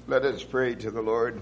Let us pray to the Lord.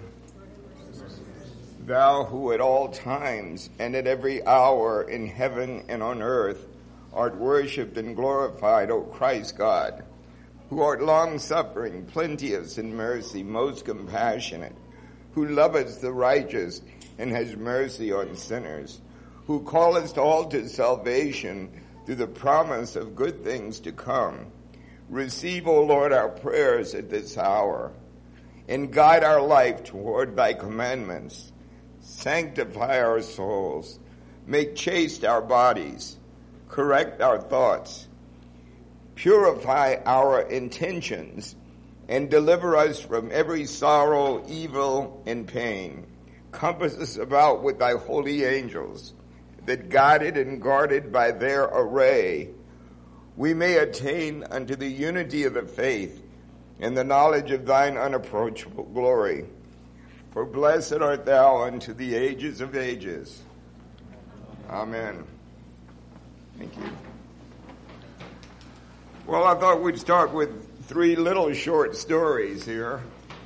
Thou who at all times and at every hour in heaven and on earth art worshipped and glorified, O Christ God, who art long-suffering, plenteous in mercy, most compassionate, who lovest the righteous and has mercy on sinners, who callest all to salvation through the promise of good things to come. Receive, O Lord, our prayers at this hour, and guide our life toward thy commandments. Sanctify our souls, make chaste our bodies, correct our thoughts, purify our intentions, and deliver us from every sorrow, evil, and pain. Compass us about with thy holy angels, that guided and guarded by their array, we may attain unto the unity of the faith and the knowledge of thine unapproachable glory. For blessed art thou unto the ages of ages. Amen. Thank you. Well, I thought we'd start with 3 little short stories here.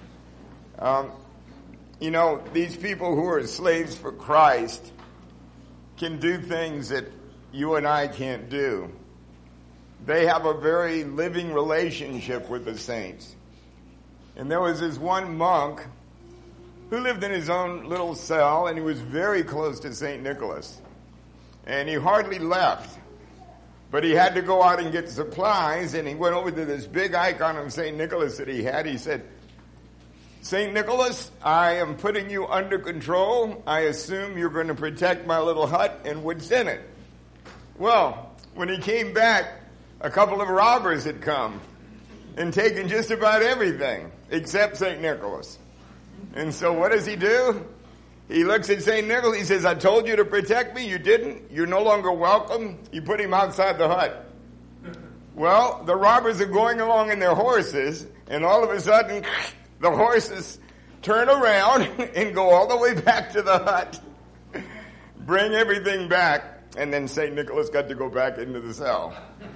These people who are slaves for Christ can do things that you and I can't do. They have a very living relationship with the saints. And there was this one monk who lived in his own little cell, and he was very close to St. Nicholas. And he hardly left. But he had to go out and get supplies, and he went over to this big icon of St. Nicholas that he had. He said, St. Nicholas, I am putting you under control. I assume you're going to protect my little hut and what's in it. Well, when he came back, a couple of robbers had come and taken just about everything except St. Nicholas. And so what does he do? He looks at St. Nicholas. He says, I told you to protect me. You didn't. You're no longer welcome. You put him outside the hut. Well, the robbers are going along in their horses, and all of a sudden, the horses turn around and go all the way back to the hut, bring everything back, and then St. Nicholas got to go back into the cell.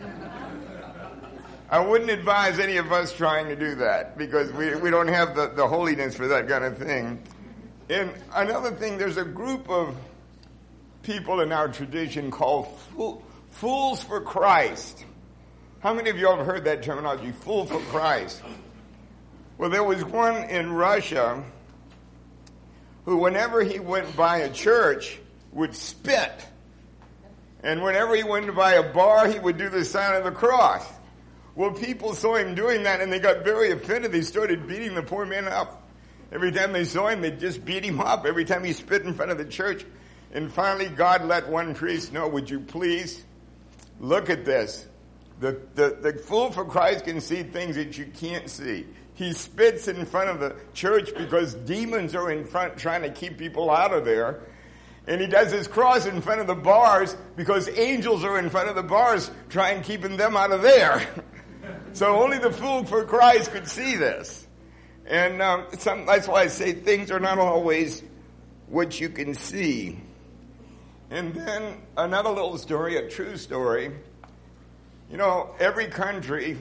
I wouldn't advise any of us trying to do that because we don't have the holiness for that kind of thing. And another thing, there's a group of people in our tradition called fools for Christ. How many of you have heard that terminology, fool for Christ? Well, there was one in Russia who, whenever he went by a church, would spit. And whenever he went by a bar, he would do the sign of the cross. Well, people saw him doing that, and they got very offended. They started beating the poor man up. Every time they saw him, they'd just beat him up. Every time he spit in front of the church. And finally, God let one priest know, would you please look at this? The fool for Christ can see things that you can't see. He spits in front of the church because demons are in front trying to keep people out of there. And he does his cross in front of the bars because angels are in front of the bars trying keeping them out of there. So only the fool for Christ could see this. And that's why I say things are not always what you can see. And then another little story, a true story. Every country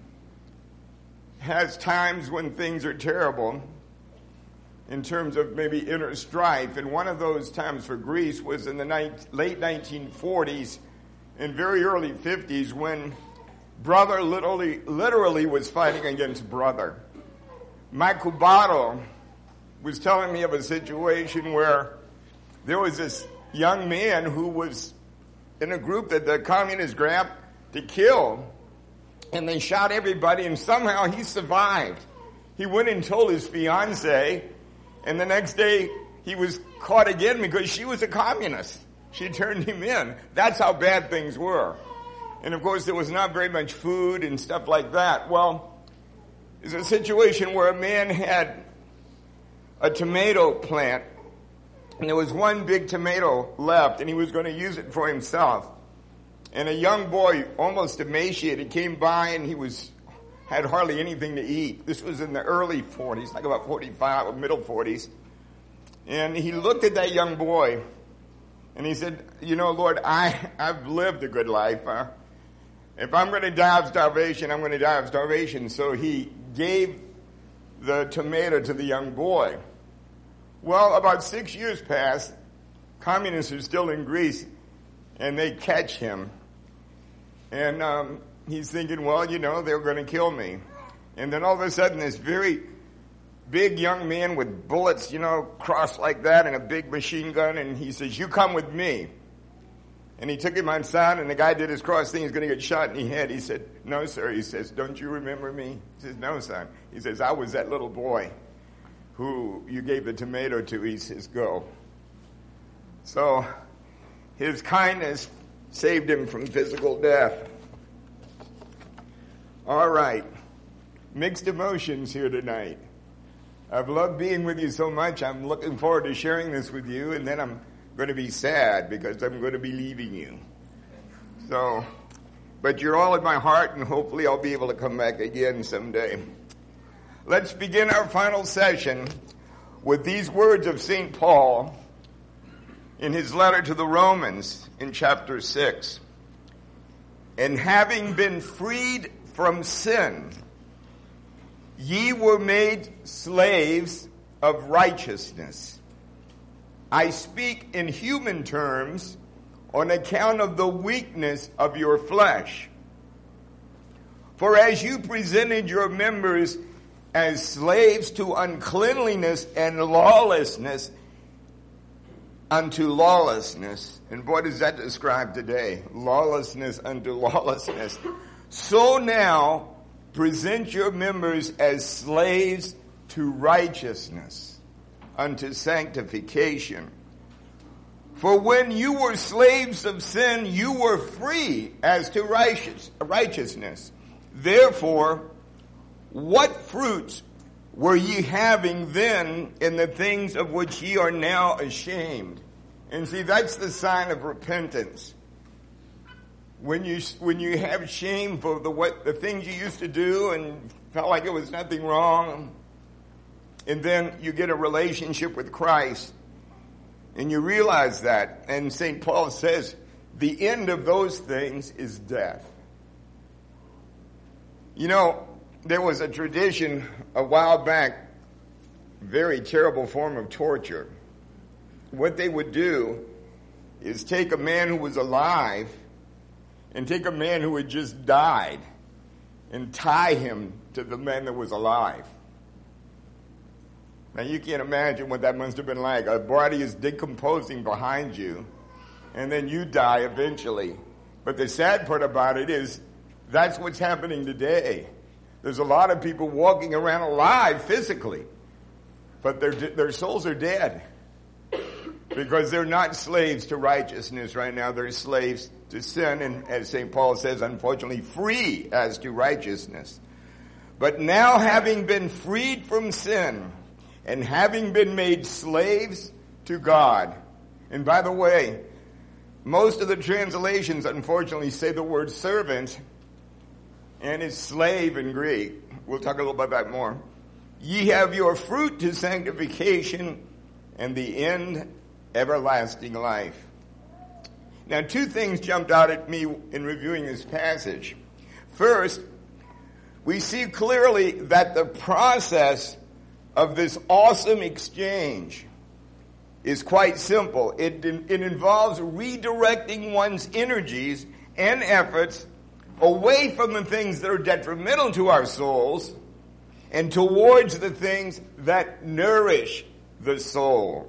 has times when things are terrible in terms of maybe inner strife. And one of those times for Greece was in the late 1940s and very early 50s when brother literally was fighting against brother. Mike Kubato was telling me of a situation where there was this young man who was in a group that the communists grabbed to kill, and they shot everybody, and somehow he survived. He went and told his fiancée, and the next day he was caught again because she was a communist. She turned him in. That's how bad things were. And of course there was not very much food and stuff like that. Well, there's a situation where a man had a tomato plant, and there was one big tomato left, and he was going to use it for himself. And a young boy, almost emaciated, came by, and he had hardly anything to eat. This was in the early 40s, like about 45 or middle 40s. And he looked at that young boy, and he said, Lord, I've lived a good life. If I'm going to die of starvation, I'm going to die of starvation. So he gave the tomato to the young boy. Well, about 6 years pass. Communists are still in Greece, and they catch him. And he's thinking, well, they're going to kill me. And then all of a sudden, this very big young man with bullets, crossed like that, and a big machine gun, and he says, you come with me. And he took him outside, and the guy did his cross thing. He's going to get shot in the head. He said, no, sir. He says, don't you remember me? He says, no, son. He says, I was that little boy who you gave the tomato to. He says, go. So his kindness saved him from physical death. All right. Mixed emotions here tonight. I've loved being with you so much. I'm looking forward to sharing this with you, and then I'm going to be sad because I'm going to be leaving you. But you're all in my heart, and hopefully I'll be able to come back again someday. Let's begin our final session with these words of St. Paul in his letter to the Romans in chapter 6. And having been freed from sin, ye were made slaves of righteousness. I speak in human terms on account of the weakness of your flesh. For as you presented your members as slaves to uncleanliness and lawlessness unto lawlessness, and boy does that describe today, lawlessness unto lawlessness, so now present your members as slaves to righteousness unto sanctification. For when you were slaves of sin, you were free as to righteousness. Therefore, what fruits were ye having then in the things of which ye are now ashamed? And see, that's the sign of repentance. When you have shame for the things you used to do and felt like it was nothing wrong, and then you get a relationship with Christ, and you realize that. And St. Paul says, the end of those things is death. There was a tradition a while back, very terrible form of torture. What they would do is take a man who was alive and take a man who had just died and tie him to the man that was alive. Now, you can't imagine what that must have been like. A body is decomposing behind you, and then you die eventually. But the sad part about it is that's what's happening today. There's a lot of people walking around alive physically, but their souls are dead because they're not slaves to righteousness right now. They're slaves to sin, and as St. Paul says, unfortunately, free as to righteousness. But now, having been freed from sin, and having been made slaves to God. And by the way, most of the translations, unfortunately, say the word servant, and it's slave in Greek. We'll talk a little about that more. Ye have your fruit to sanctification, and the end, everlasting life. Now, two things jumped out at me in reviewing this passage. First, we see clearly that the process of this awesome exchange is quite simple. It involves redirecting one's energies and efforts away from the things that are detrimental to our souls and towards the things that nourish the soul.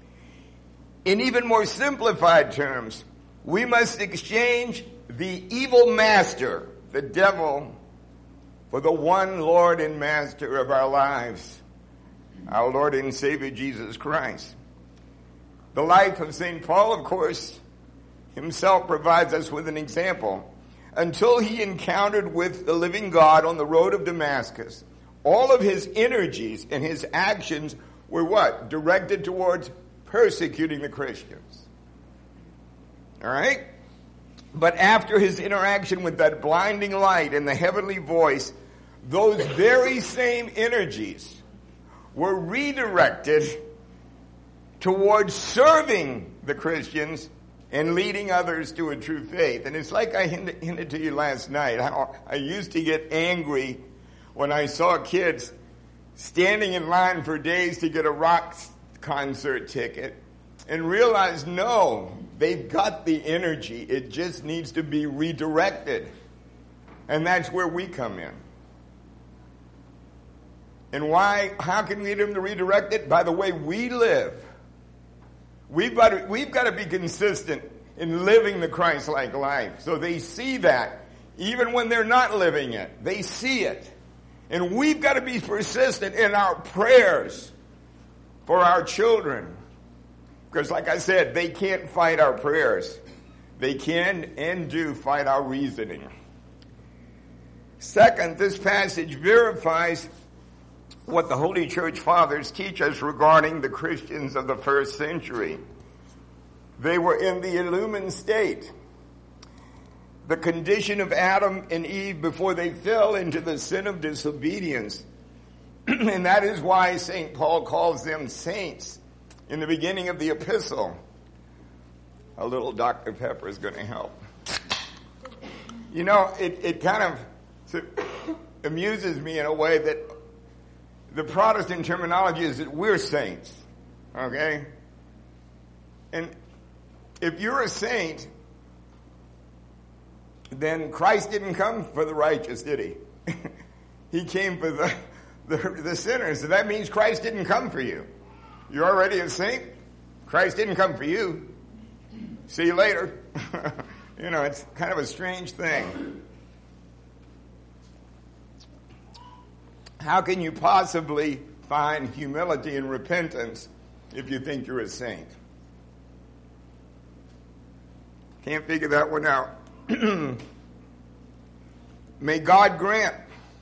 In even more simplified terms, we must exchange the evil master, the devil, for the one Lord and Master of our lives, our Lord and Savior Jesus Christ. The life of St. Paul, of course, himself provides us with an example. Until he encountered with the living God on the road of Damascus, all of his energies and his actions were what? Directed towards persecuting the Christians. All right? But after his interaction with that blinding light and the heavenly voice, those very same energies were redirected towards serving the Christians and leading others to a true faith. And it's like I hinted to you last night, how I used to get angry when I saw kids standing in line for days to get a rock concert ticket, and realize, no, they've got the energy. It just needs to be redirected. And that's where we come in. And why? How can we get them to redirect it? By the way we live. We've got to be consistent in living the Christ-like life. So they see that. Even when they're not living it, they see it. And we've got to be persistent in our prayers for our children. Because like I said, they can't fight our prayers. They can and do fight our reasoning. Second, this passage verifies what the Holy Church Fathers teach us regarding the Christians of the first century. They were in the illumined state. The condition of Adam and Eve before they fell into the sin of disobedience. And that is why St. Paul calls them saints in the beginning of the epistle. A little Dr. Pepper is going to help. You know, it kind of amuses me in a way that the Protestant terminology is that we're saints. Okay? And if you're a saint, then Christ didn't come for the righteous, did he? He came for the sinners. So that means Christ didn't come for you. You're already a saint. Christ didn't come for you. See you later. You know, it's kind of a strange thing. How can you possibly find humility and repentance if you think you're a saint? Can't figure that one out. May God grant,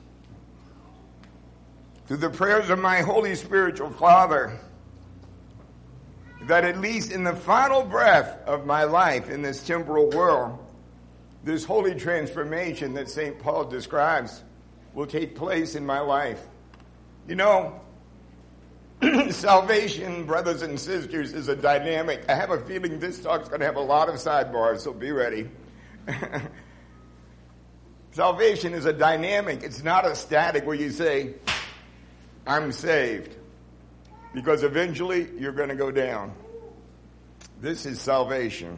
through the prayers of my Holy Spiritual Father, that at least in the final breath of my life in this temporal world, this holy transformation that St. Paul describes will take place in my life. You know, salvation, brothers and sisters, is a dynamic. I have a feeling this talk's going to have a lot of sidebars, so be ready. Salvation is a dynamic. It's not a static where you say, I'm saved. Because eventually you're going to go down. This is salvation.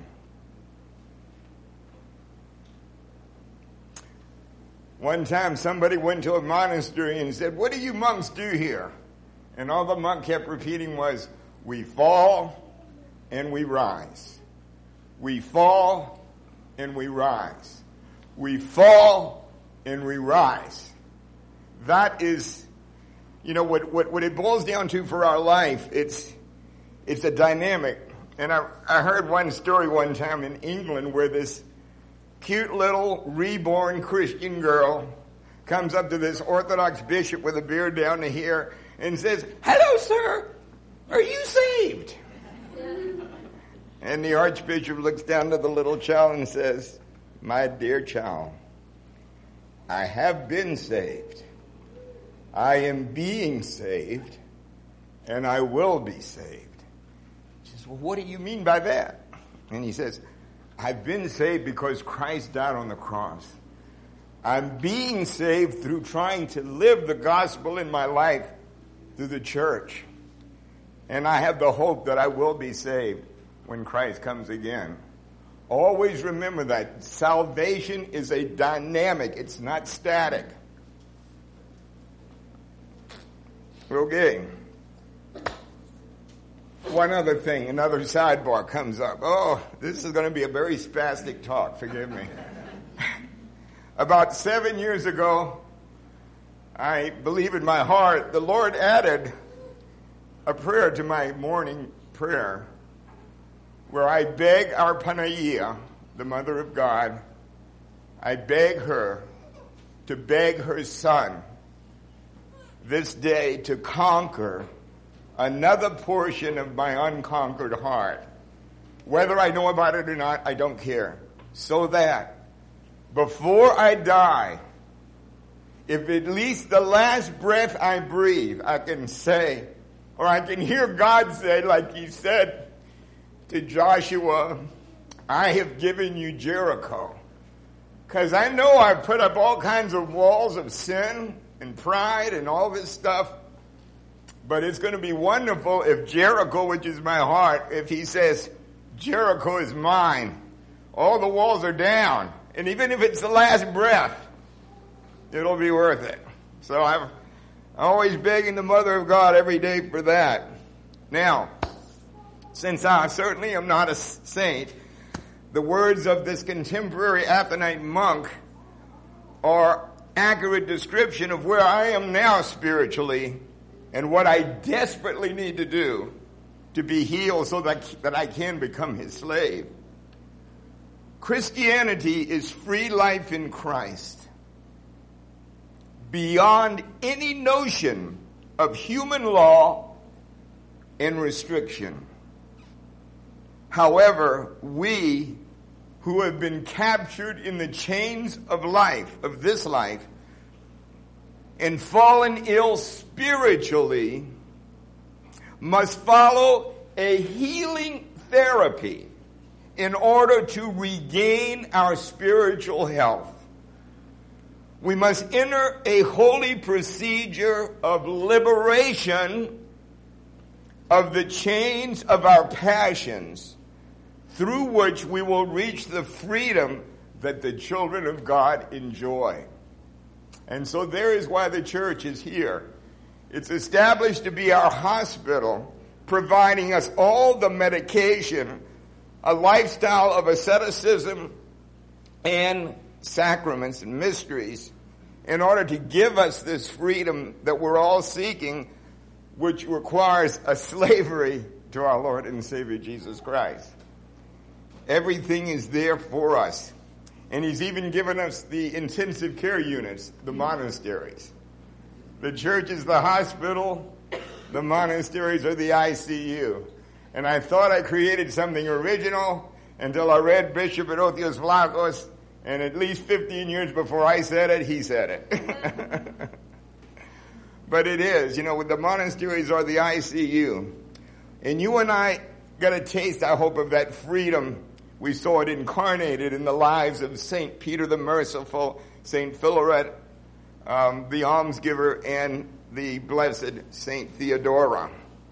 One time somebody went to a monastery and said, what do you monks do here? And all the monk kept repeating was, we fall and we rise. We fall and we rise. We fall and we rise. That is, you know, what it boils down to for our life. It's a dynamic. And I heard one story one time in England where this cute little reborn Christian girl comes up to this Orthodox bishop with a beard down to here and says, hello, sir, are you saved? And the Archbishop looks down to the little child and says, my dear child, I have been saved. I am being saved, and I will be saved. She says, well, what do you mean by that? And he says, I've been saved because Christ died on the cross. I'm being saved through trying to live the gospel in my life through the church. And I have the hope that I will be saved when Christ comes again. Always remember that salvation is a dynamic. It's not static. Okay. One other thing, another sidebar comes up. Oh, this is going to be a very spastic talk. Forgive me. About 7 years ago, I believe in my heart, the Lord added a prayer to my morning prayer where I beg our Panagia, the Mother of God, I beg her to beg her Son this day to conquer another portion of my unconquered heart. Whether I know about it or not, I don't care. So that before I die, if at least the last breath I breathe, I can say, or I can hear God say, like he said to Joshua, I have given you Jericho. Because I know I've put up all kinds of walls of sin and pride and all this stuff. But it's going to be wonderful if Jericho, which is my heart, if he says, Jericho is mine. All the walls are down. And even if it's the last breath, it'll be worth it. So I'm always begging the Mother of God every day for that. Now, since I certainly am not a saint, the words of this contemporary Athonite monk are accurate description of where I am now spiritually and what I desperately need to do to be healed so that I can become his slave. Christianity is free life in Christ, beyond any notion of human law and restriction. However, we who have been captured in the chains of life, of this life, and fallen ill spiritually, must follow a healing therapy in order to regain our spiritual health. We must enter a holy procedure of liberation of the chains of our passions, through which we will reach the freedom that the children of God enjoy. And so there is why the church is here. It's established to be our hospital, providing us all the medication, a lifestyle of asceticism and sacraments and mysteries in order to give us this freedom that we're all seeking, which requires a slavery to our Lord and Savior Jesus Christ. Everything is there for us. And he's even given us the intensive care units, the monasteries. The church is the hospital. The monasteries are the ICU. And I thought I created something original until I read Bishop Erotheos Vlachos, and at least 15 years before I said it, he said it. But it is, with the monasteries are the ICU. And you and I got a taste, I hope, of that freedom. We saw it incarnated in the lives of St. Peter the Merciful, St. Philaret, the almsgiver, and the blessed St. Theodora.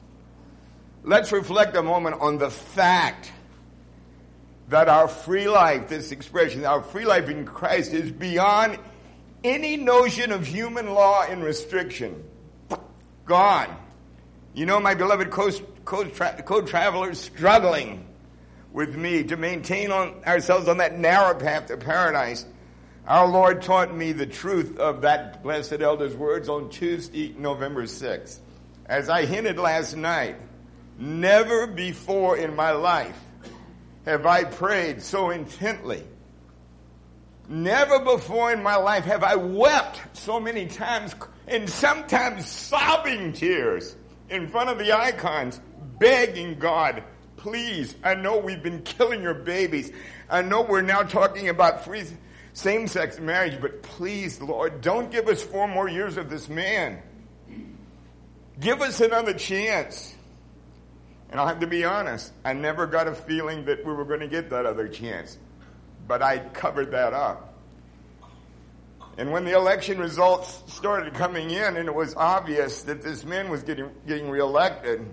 Let's reflect a moment on the fact that our free life, this expression, our free life in Christ is beyond any notion of human law and restriction. Gone. My beloved co-travelers struggling with me to maintain ourselves on that narrow path to paradise. Our Lord taught me the truth of that blessed elder's words on Tuesday, November 6th. As I hinted last night, never before in my life have I prayed so intently. Never before in my life have I wept so many times, and sometimes sobbing tears in front of the icons, begging God, please, I know we've been killing your babies. I know we're now talking about free same-sex marriage, but please, Lord, don't give us 4 more years of this man. Give us another chance. And I'll have to be honest, I never got a feeling that we were going to get that other chance. But I covered that up. And when the election results started coming in and it was obvious that this man was getting reelected,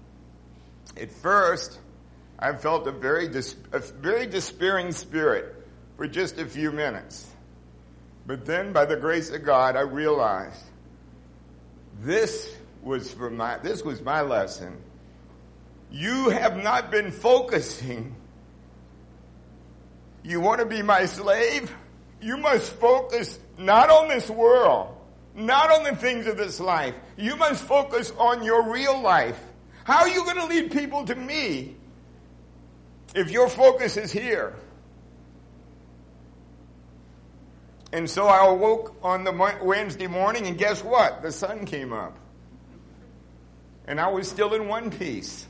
at first, I felt a very despairing spirit for just a few minutes. But then, by the grace of God, I realized this was my lesson. You have not been focusing. You want to be my slave? You must focus not on this world, not on the things of this life. You must focus on your real life. How are you going to lead people to me if your focus is here? And so I awoke on the Wednesday morning, and guess what? The sun came up. And I was still in one piece.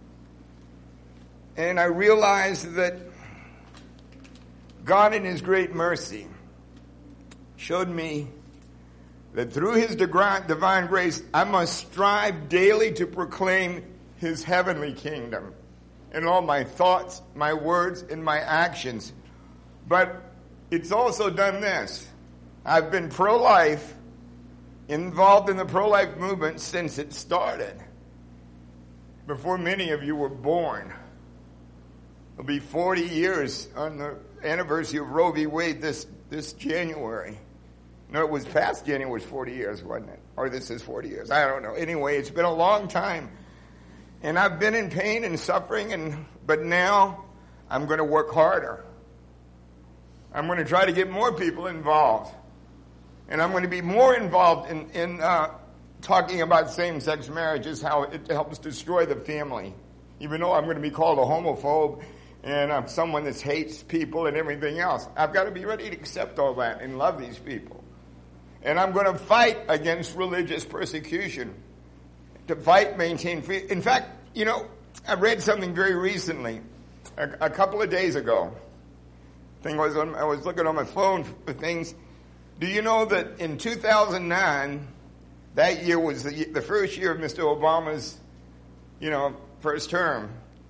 And I realized that God in his great mercy showed me that through his divine grace, I must strive daily to proclaim his heavenly kingdom in all my thoughts, my words, and my actions. But it's also done this. I've been pro-life involved in the pro-life movement since it started, before many of you were born. It'll be 40 years on the anniversary of Roe v. Wade this January. No, it was past January, it was 40 years, wasn't it? Or this is 40 years. I don't know. Anyway, it's been a long time. And I've been in pain and suffering, but now I'm going to work harder. I'm going to try to get more people involved. And I'm going to be more involved in talking about same-sex marriages, how it helps destroy the family. Even though I'm going to be called a homophobe and I'm someone that hates people and everything else, I've got to be ready to accept all that and love these people. And I'm going to fight against religious persecution, to fight, maintain freedom. In fact, I read something very recently, a couple of days ago. I was looking on my phone for things. Do you know that in 2009, that year was the first year of Mr. Obama's, first term,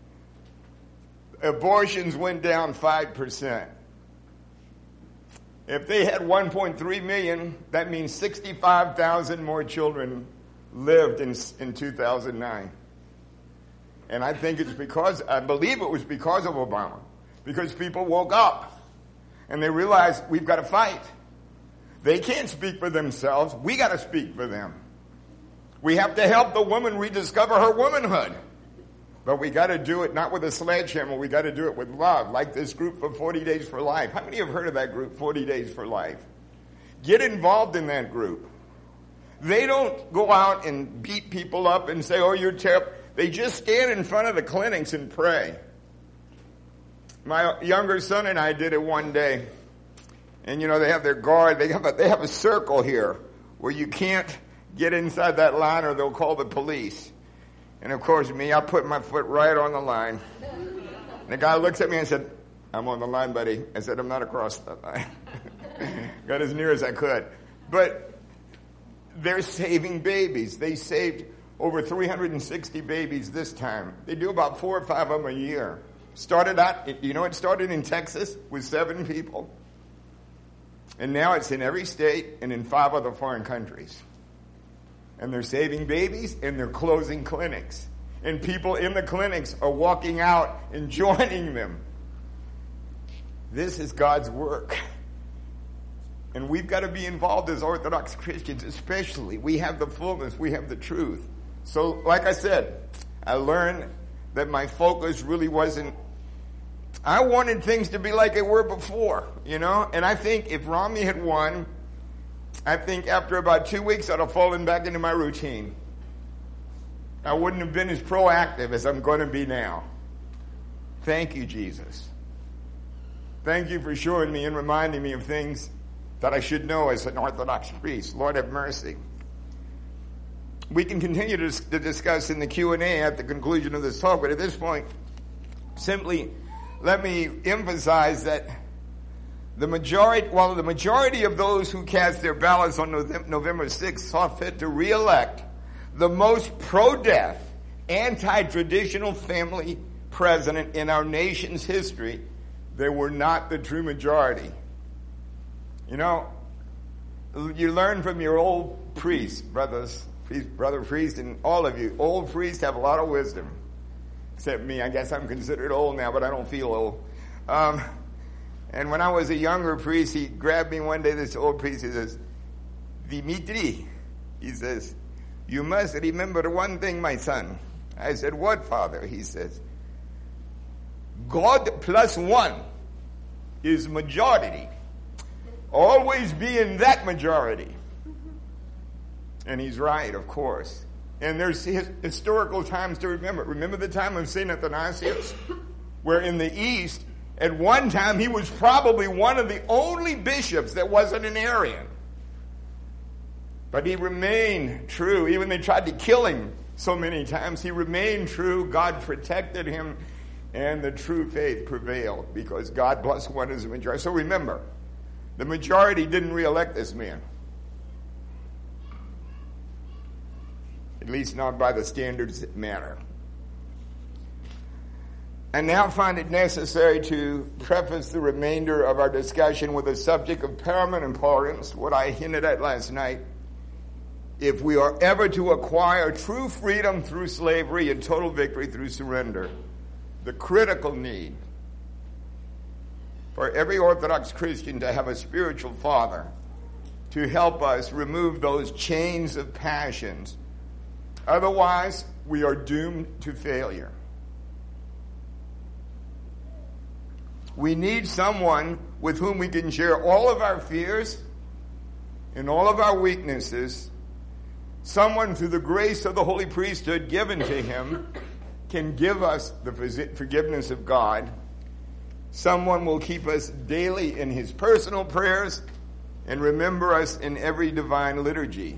abortions went down 5%. If they had 1.3 million, that means 65,000 more children lived in 2009. And I believe it was because of Obama. Because people woke up and they realized we've got to fight. They can't speak for themselves. We got to speak for them. We have to help the woman rediscover her womanhood. But we got to do it not with a sledgehammer. We got to do it with love, like this group for 40 Days for Life. How many have heard of that group, 40 Days for Life? Get involved in that group. They don't go out and beat people up and say, oh, you're terrible. They just stand in front of the clinics and pray. My younger son and I did it one day. And, they have their guard. They have a circle here where you can't get inside that line or they'll call the police. And, of course, I put my foot right on the line. And the guy looks at me and said, I'm on the line, buddy. I said, I'm not across the line. Got as near as I could. But they're saving babies. They saved over 360 babies this time. They do about 4 or 5 of them a year. It started in Texas with 7 people. And now it's in every state and in 5 other foreign countries. And they're saving babies and they're closing clinics. And people in the clinics are walking out and joining them. This is God's work. And we've got to be involved as Orthodox Christians, especially. We have the fullness. We have the truth. So, like I said, I learned that my focus really wasn't... I wanted things to be like they were before, And I think if Romney had won, I think after about 2 weeks I'd have fallen back into my routine. I wouldn't have been as proactive as I'm going to be now. Thank you, Jesus. Thank you for showing me and reminding me of things that I should know as an Orthodox priest. Lord, have mercy. We can continue to discuss in the Q&A at the conclusion of this talk, but at this point, simply let me emphasize that the majority of those who cast their ballots on November 6th saw fit to re-elect the most pro-death, anti-traditional family president in our nation's history, they were not the true majority. You learn from your old priests, brother priest, and all of you. Old priests have a lot of wisdom. Except me. I guess I'm considered old now, but I don't feel old. And when I was a younger priest, he grabbed me one day, this old priest, he says, Dimitri, he says, you must remember one thing, my son. I said, what, Father? He says, God plus 1 is majority. Always be in that majority. And he's right, of course. And there's historical times to remember. Remember the time of St. Athanasius? Where in the East, at one time, he was probably one of the only bishops that wasn't an Arian. But he remained true. Even they tried to kill him so many times, he remained true. God protected him, and the true faith prevailed because God plus 1 is the majority. So remember, the majority didn't re-elect this man. At least not by the standards that matter. I now find it necessary to preface the remainder of our discussion with a subject of paramount importance, what I hinted at last night. if we are ever to acquire true freedom through slavery and total victory through surrender, the critical need for every Orthodox Christian to have a spiritual father to help us remove those chains of passions. Otherwise, we are doomed to failure. We need someone with whom we can share all of our fears and all of our weaknesses. Someone, through the grace of the holy priesthood given to him, can give us the forgiveness of God. Someone will keep us daily in his personal prayers and remember us in every divine liturgy.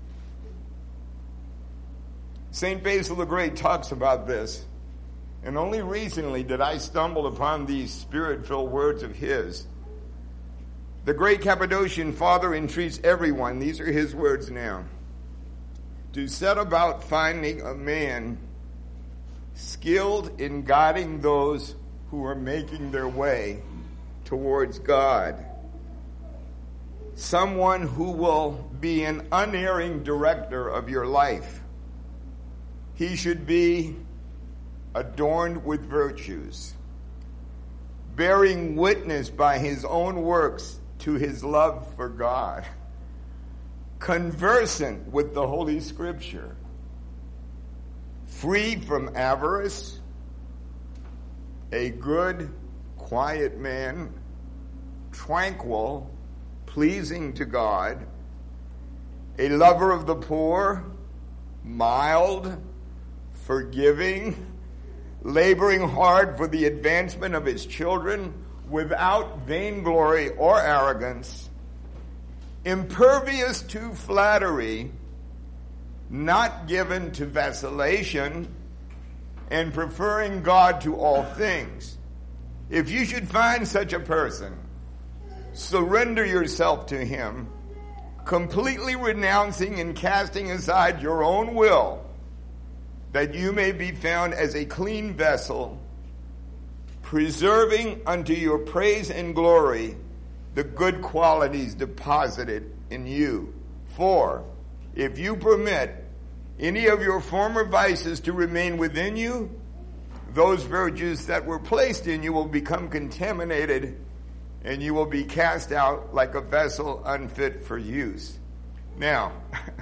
St. Basil the Great talks about this, and only recently did I stumble upon these spirit-filled words of his. The great Cappadocian father entreats everyone, these are his words now, to set about finding a man skilled in guiding those who are making their way towards God. Someone who will be an unerring director of your life. He should be adorned with virtues, bearing witness by his own works to his love for God, conversant with the Holy Scripture, free from avarice, a good, quiet man, tranquil, pleasing to God, a lover of the poor, mild, forgiving, laboring hard for the advancement of his children without vainglory or arrogance, impervious to flattery, not given to vacillation, and preferring God to all things. If you should find such a person, surrender yourself to him, completely renouncing and casting aside your own will, that you may be found as a clean vessel, preserving unto your praise and glory the good qualities deposited in you. For if you permit any of your former vices to remain within you, those virtues that were placed in you will become contaminated, and you will be cast out like a vessel unfit for use. Now,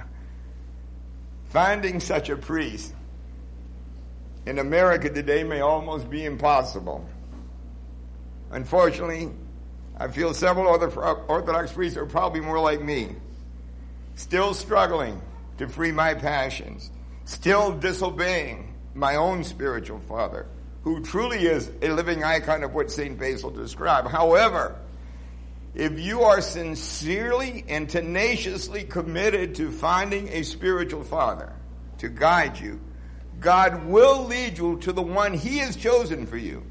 finding such a priest in America today may almost be impossible. Unfortunately, I feel several other Orthodox priests are probably more like me, still struggling to free my passions, still disobeying my own spiritual father, who truly is a living icon of what St. Basil described. However, if you are sincerely and tenaciously committed to finding a spiritual father to guide you, God will lead you to the one he has chosen for you.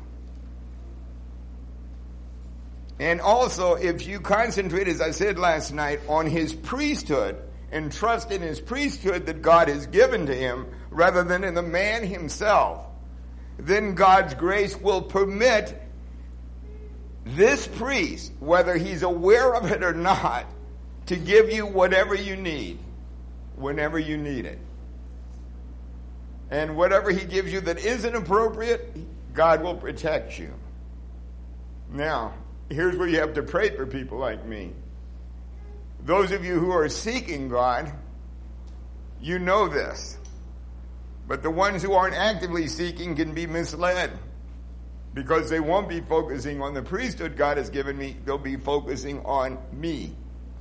And also, if you concentrate, as I said last night, on his priesthood and trust in his priesthood that God has given to him rather than in the man himself, then God's grace will permit this priest, whether he's aware of it or not, to give you whatever you need, whenever you need it. And whatever he gives you that isn't appropriate, God will protect you. Now, here's where you have to pray for people like me. Those of you who are seeking God, you know this. But the ones who aren't actively seeking can be misled, because they won't be focusing on the priesthood God has given me. They'll be focusing on me.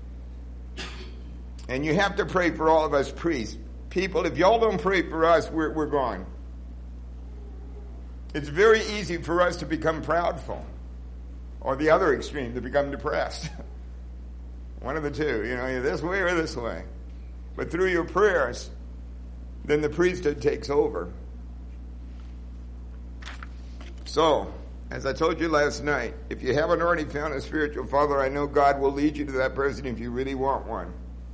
And you have to pray for all of us priests. People, if y'all don't pray for us, we're gone. It's very easy for us to become proudful, or the other extreme, to become depressed. One of the two, you're this way or this way. But through your prayers, then the priesthood takes over. So, as I told you last night, if you haven't already found a spiritual father, I know God will lead you to that person if you really want one.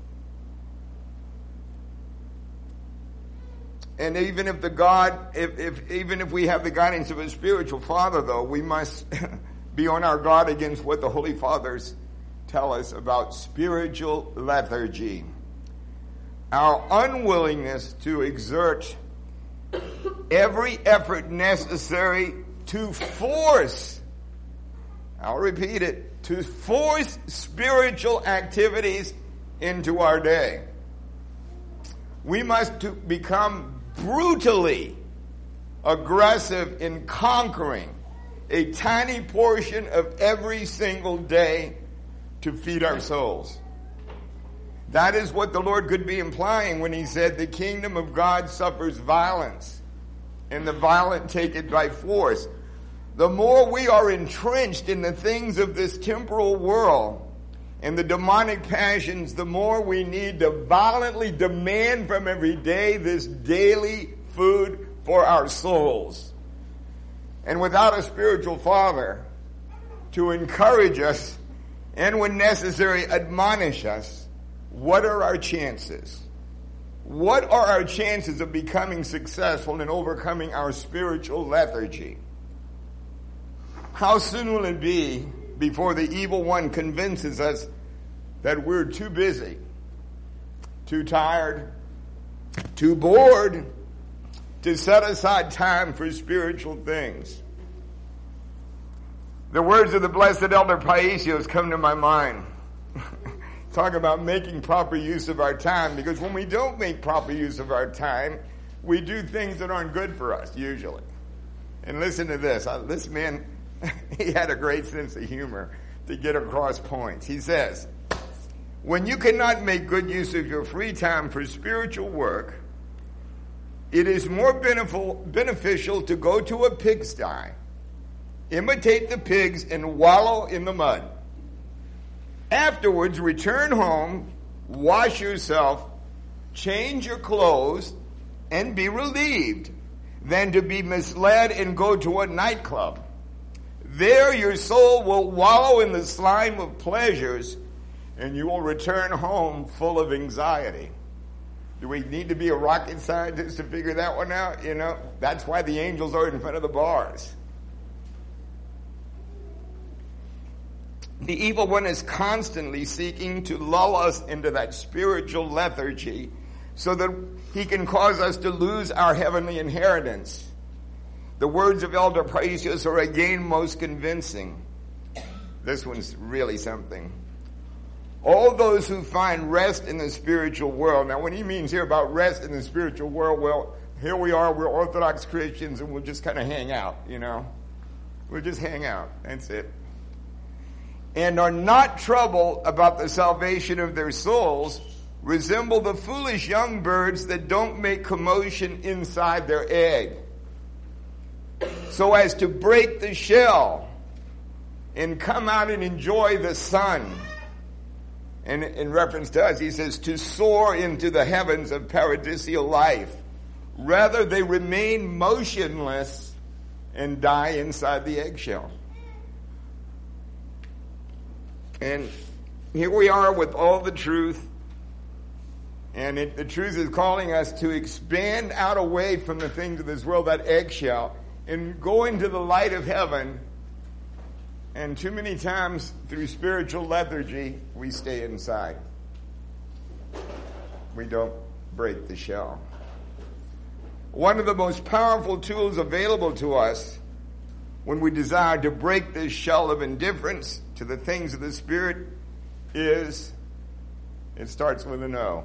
And even if even if we have the guidance of a spiritual father, though, we must be on our guard against what the Holy Fathers tell us about spiritual lethargy. our unwillingness to exert every effort necessary to force, I'll repeat it, to force spiritual activities into our day. We must become brutally aggressive in conquering a tiny portion of every single day to feed our souls. That is what the Lord could be implying when he said the kingdom of God suffers violence, and the violent take it by force. The more we are entrenched in the things of this temporal world and the demonic passions, the more we need to violently demand from every day this daily food for our souls. And without a spiritual father to encourage us and when necessary admonish us, what are our chances? What are our chances of becoming successful in overcoming our spiritual lethargy? How soon will it be before the evil one convinces us that we're too busy, too tired, too bored to set aside time for spiritual things? The words of the blessed Elder Paisios come to my mind. Talk about making proper use of our time, because when we don't make proper use of our time, we do things that aren't good for us, usually. And listen to this. This man, he had a great sense of humor to get across points. He says, when you cannot make good use of your free time for spiritual work, it is more beneficial to go to a pigsty, imitate the pigs, and wallow in the mud. Afterwards, return home, wash yourself, change your clothes, and be relieved, than to be misled and go to a nightclub. There your soul will wallow in the slime of pleasures, and you will return home full of anxiety. Do we need to be a rocket scientist to figure that one out? You know, that's why the angels are in front of the bars. The evil one is constantly seeking to lull us into that spiritual lethargy so that he can cause us to lose our heavenly inheritance. The words of Elder Paisios are again most convincing. This one's really something. All those who find rest in the spiritual world. Now, when he means here about rest in the spiritual world, well, here we are, we're Orthodox Christians, and we'll just kind of hang out, you know. We'll just hang out. That's it. And are not troubled about the salvation of their souls, resemble the foolish young birds that don't make commotion inside their egg, so as to break the shell and come out and enjoy the sun. And in reference to us, he says, to soar into the heavens of paradisial life. Rather, they remain motionless and die inside the eggshell. And here we are with all the truth. And the truth is calling us to expand out away from the things of this world, that eggshell, and go into the light of heaven. And too many times, through spiritual lethargy, we stay inside. We don't break the shell. One of the most powerful tools available to us when we desire to break this shell of indifference to the things of the Spirit is, it starts with an O.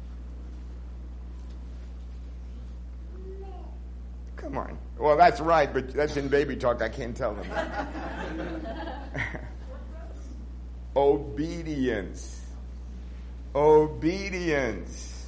Come on. Well, that's right, but that's in baby talk. I can't tell them that. Obedience. Obedience.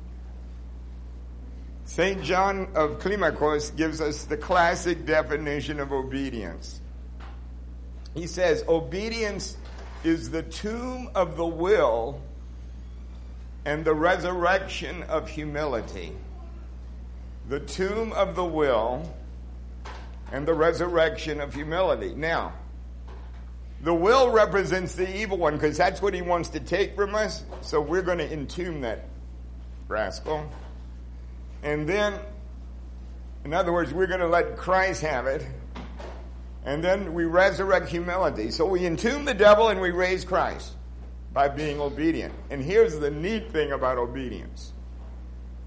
St. John of Climacus gives us the classic definition of obedience. He says, obedience is the tomb of the will and the resurrection of humility. The tomb of the will and the resurrection of humility. Now, the will represents the evil one because that's what he wants to take from us. So we're going to entomb that rascal. And then, in other words, we're going to let Christ have it. And then we resurrect humility. So we entomb the devil and we raise Christ by being obedient. And here's the neat thing about obedience.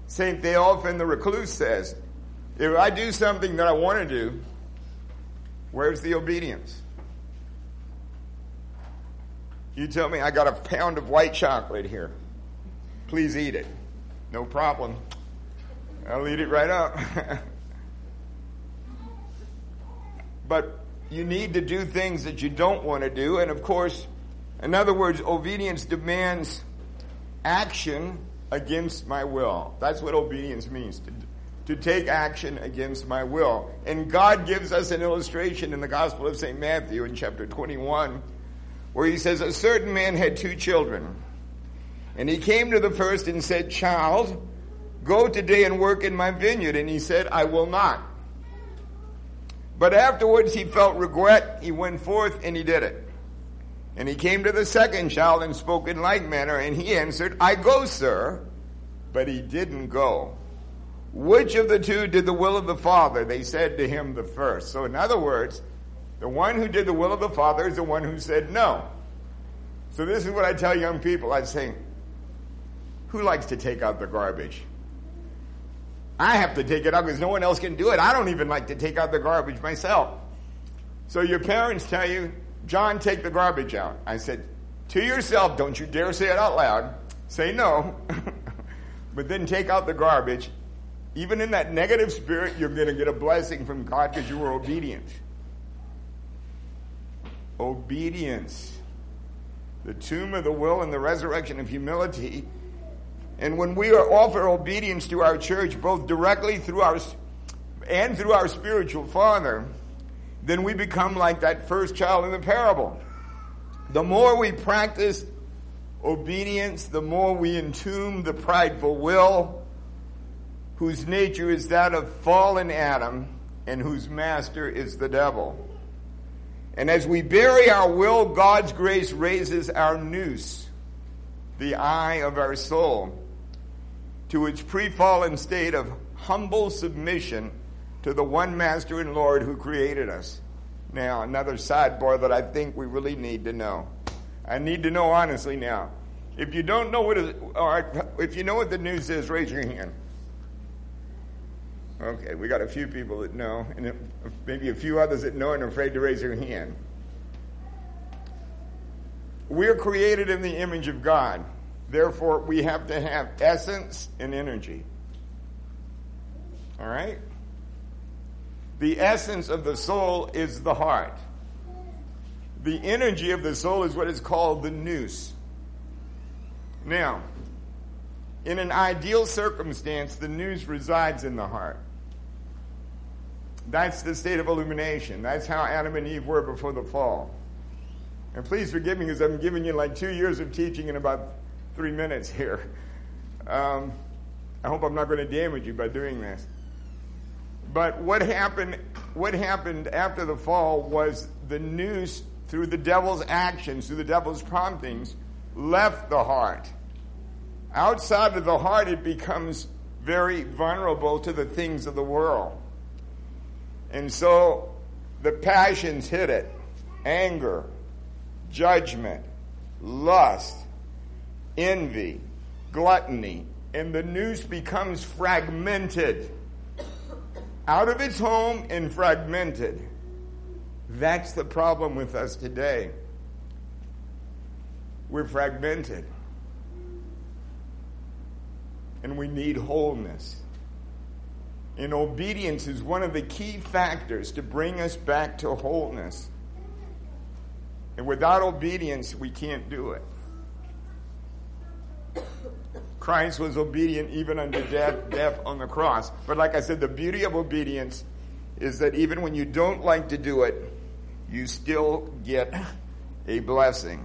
St. Theophan the Recluse says, if I do something that I want to do, where's the obedience? You tell me I got a pound of white chocolate here. Please eat it. No problem. I'll eat it right up. But you need to do things that you don't want to do. And of course, in other words, obedience demands action against my will. That's what obedience means, to take action against my will. And God gives us an illustration in the Gospel of St. Matthew in chapter 21, where he says, a certain man had 2 children. And he came to the first and said, child, go today and work in my vineyard. And he said, I will not. But afterwards he felt regret. He went forth and he did it. And he came to the second child and spoke in like manner. And he answered, I go, sir. But he didn't go. Which of the 2 did the will of the Father? They said to him, the first. So in other words, the one who did the will of the Father is the one who said no. So this is what I tell young people. I say, who likes to take out the garbage? I have to take it out because no one else can do it. I don't even like to take out the garbage myself. So your parents tell you, John, take the garbage out. I said, to yourself, don't you dare say it out loud. Say no. But then take out the garbage. Even in that negative spirit, you're going to get a blessing from God because you were obedient. Obedience. The tomb of the will and the resurrection of humility. And when we offer obedience to our church, both directly through our spiritual father, then we become like that first child in the parable. The more we practice obedience, the more we entomb the prideful will, whose nature is that of fallen Adam, and whose master is the devil. And as we bury our will, God's grace raises our nous, the eye of our soul, to its pre-fallen state of humble submission to the one Master and Lord who created us. Now, another sidebar that I think we really need to know. I need to know honestly now. If you don't know if you know what the nous is, raise your hand. Okay, we got a few people that know, and maybe a few others that know and are afraid to raise their hand. We're created in the image of God. Therefore, we have to have essence and energy. All right? The essence of the soul is the heart. The energy of the soul is what is called the nous. Now, in an ideal circumstance, the nous resides in the heart. That's the state of illumination. That's how Adam and Eve were before the fall. And please forgive me because I'm giving you like 2 years of teaching in about 3 minutes here. I hope I'm not going to damage you by doing this. But what happened after the fall was the nous, through the devil's actions, through the devil's promptings, left the heart. Outside of the heart, it becomes very vulnerable to the things of the world. And so the passions hit it. Anger, judgment, lust, envy, gluttony, and the nous becomes fragmented. Out of its home and fragmented. That's the problem with us today. We're fragmented. And we need wholeness. And obedience is one of the key factors to bring us back to wholeness. And without obedience, we can't do it. Christ was obedient even unto death on the cross. But like I said, the beauty of obedience is that even when you don't like to do it, you still get a blessing.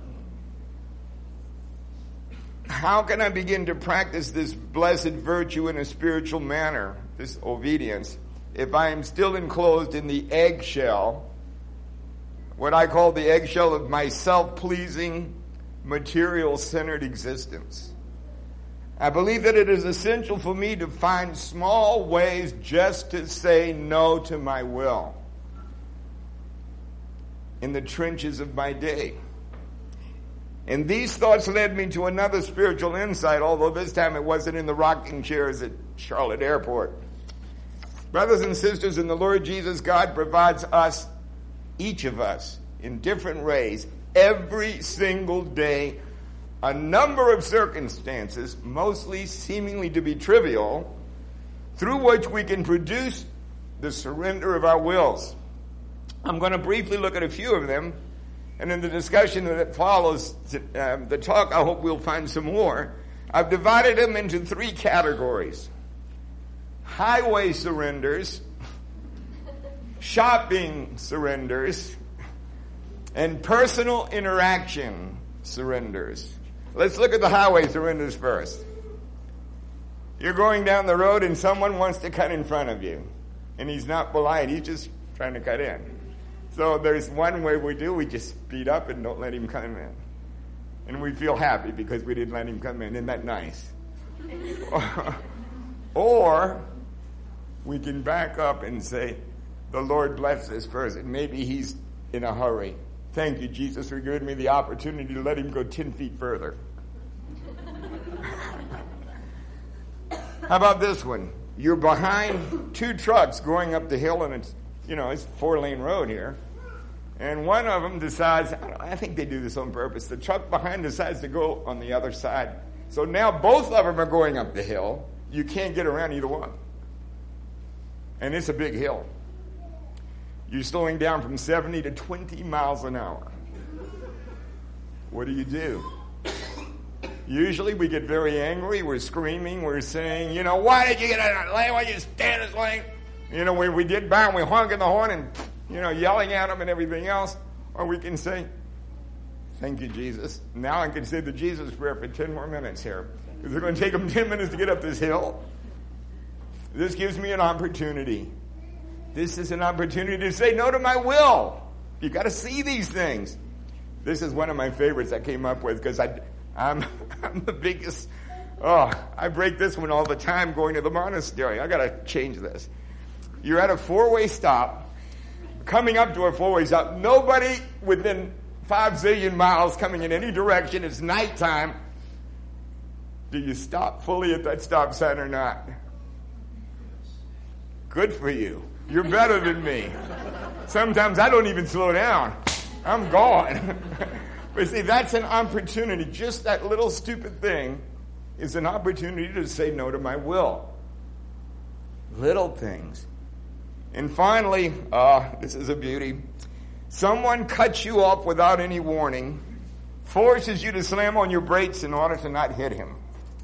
How can I begin to practice this blessed virtue in a spiritual manner, this obedience, if I am still enclosed in the eggshell, what I call the eggshell of my self-pleasing, material-centered existence? I believe that it is essential for me to find small ways just to say no to my will in the trenches of my day. And these thoughts led me to another spiritual insight, although this time it wasn't in the rocking chairs at Charlotte Airport. Brothers and sisters in the Lord Jesus, God provides us, each of us, in different ways, every single day, a number of circumstances, mostly seemingly to be trivial, through which we can produce the surrender of our wills. I'm going to briefly look at a few of them, and in the discussion that follows the talk, I hope we'll find some more. I've divided them into three categories: highway surrenders, shopping surrenders, and personal interaction surrenders. Let's look at the highway surrenders first. You're going down the road and someone wants to cut in front of you. And he's not polite, he's just trying to cut in. So there's one way we just speed up and don't let him come in. And we feel happy because we didn't let him come in. Isn't that nice? Or we can back up and say, the Lord bless this person. Maybe he's in a hurry. Thank you, Jesus, for giving me the opportunity to let him go 10 feet further. How about this one? You're behind two trucks going up the hill, and it's 4-lane road here. And one of them decides, I think they do this on purpose, the truck behind decides to go on the other side. So now both of them are going up the hill. You can't get around either one. And it's a big hill. You're slowing down from 70 to 20 miles an hour. What do? Usually we get very angry. We're screaming. We're saying, why did you get out of that lane? Why did you stay in this lane? When we did bound, we honking the horn and, yelling at them and everything else. Or we can say, thank you, Jesus. Now I can say the Jesus prayer for 10 more minutes here. Because it's going to take them 10 minutes to get up this hill. This gives me an opportunity. This is an opportunity to say no to my will. You've got to see these things. This is one of my favorites I came up with because I'm the biggest. I break this one all the time going to the monastery. I got to change this. You're at a 4-way stop, coming up to a 4-way stop. Nobody within 5 zillion miles coming in any direction. It's nighttime. Do you stop fully at that stop sign or not? Good for you. You're better than me. Sometimes I don't even slow down. I'm gone. But see, that's an opportunity. Just that little stupid thing is an opportunity to say no to my will. Little things. And finally, this is a beauty. Someone cuts you off without any warning, forces you to slam on your brakes in order to not hit him.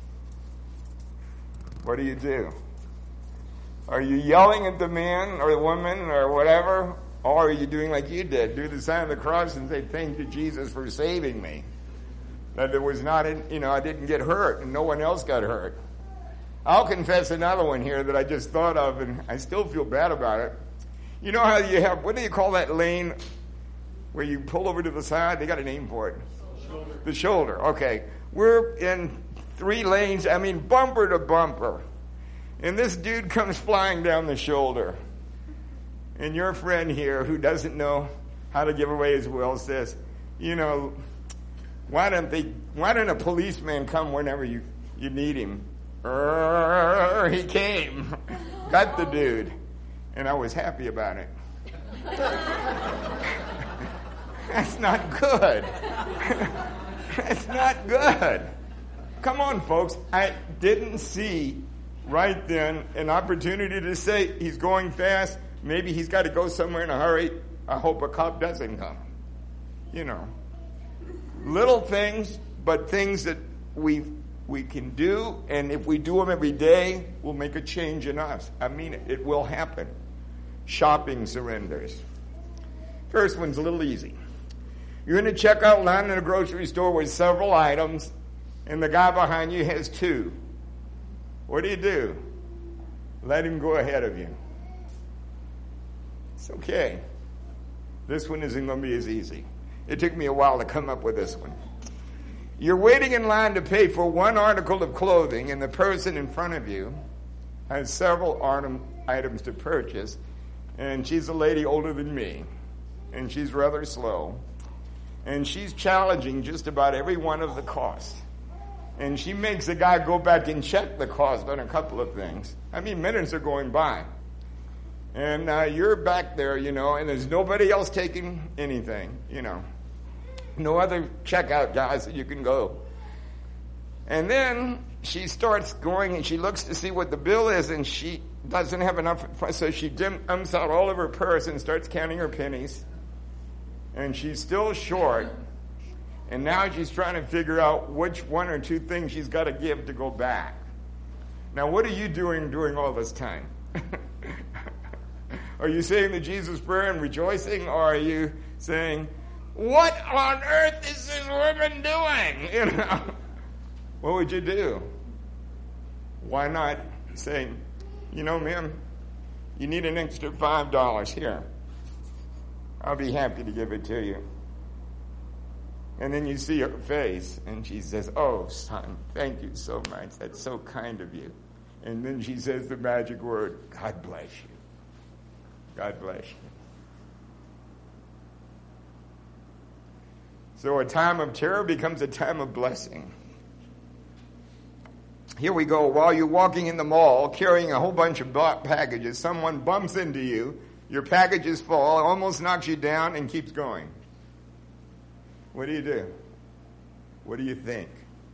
What do? Are you yelling at the man or the woman or whatever? Or are you doing like you did? Do the sign of the cross and say, thank you, Jesus, for saving me. That there was not, I didn't get hurt and no one else got hurt. I'll confess another one here that I just thought of and I still feel bad about it. You know how you have, what do you call that lane where you pull over to the side? They got a name for it. Shoulder. The shoulder. Okay. We're in 3 lanes, bumper to bumper. And this dude comes flying down the shoulder. And your friend here, who doesn't know how to give away his will, says, why don't a policeman come whenever you need him? He came. Got the dude. And I was happy about it. That's not good. That's not good. Come on, folks. I didn't see right then an opportunity to say he's going fast. Maybe he's got to go somewhere in a hurry. I hope a cop doesn't come. Little things, but things that we can do, and if we do them every day, we'll make a change in us. It will happen. Shopping surrenders. First one's a little easy. You're in a checkout line in a grocery store with several items, and the guy behind you has 2. What do? Let him go ahead of you. It's okay. This one isn't going to be as easy. It took me a while to come up with this one. You're waiting in line to pay for one article of clothing, and the person in front of you has several items to purchase, and she's a lady older than me, and she's rather slow. And she's challenging just about every one of the costs. And she makes the guy go back and check the cost on a couple of things. I mean, minutes are going by. And you're back there, and there's nobody else taking anything, No other checkout guys that you can go. And then she starts going and she looks to see what the bill is, and she doesn't have enough. So she dumps out all of her purse and starts counting her pennies. And she's still short. And now she's trying to figure out which one or two things she's got to give to go back. Now, what are you doing during all this time? Are you saying the Jesus prayer and rejoicing, or are you saying, what on earth is this woman doing? What would you do? Why not say, ma'am, you need an extra $5 here. I'll be happy to give it to you. And then you see her face, and she says, oh, son, thank you so much. That's so kind of you. And then she says the magic word, God bless you. God bless you. So a time of terror becomes a time of blessing. Here we go. While you're walking in the mall, carrying a whole bunch of packages, someone bumps into you, your packages fall, almost knocks you down, and keeps going. What do? What do you think?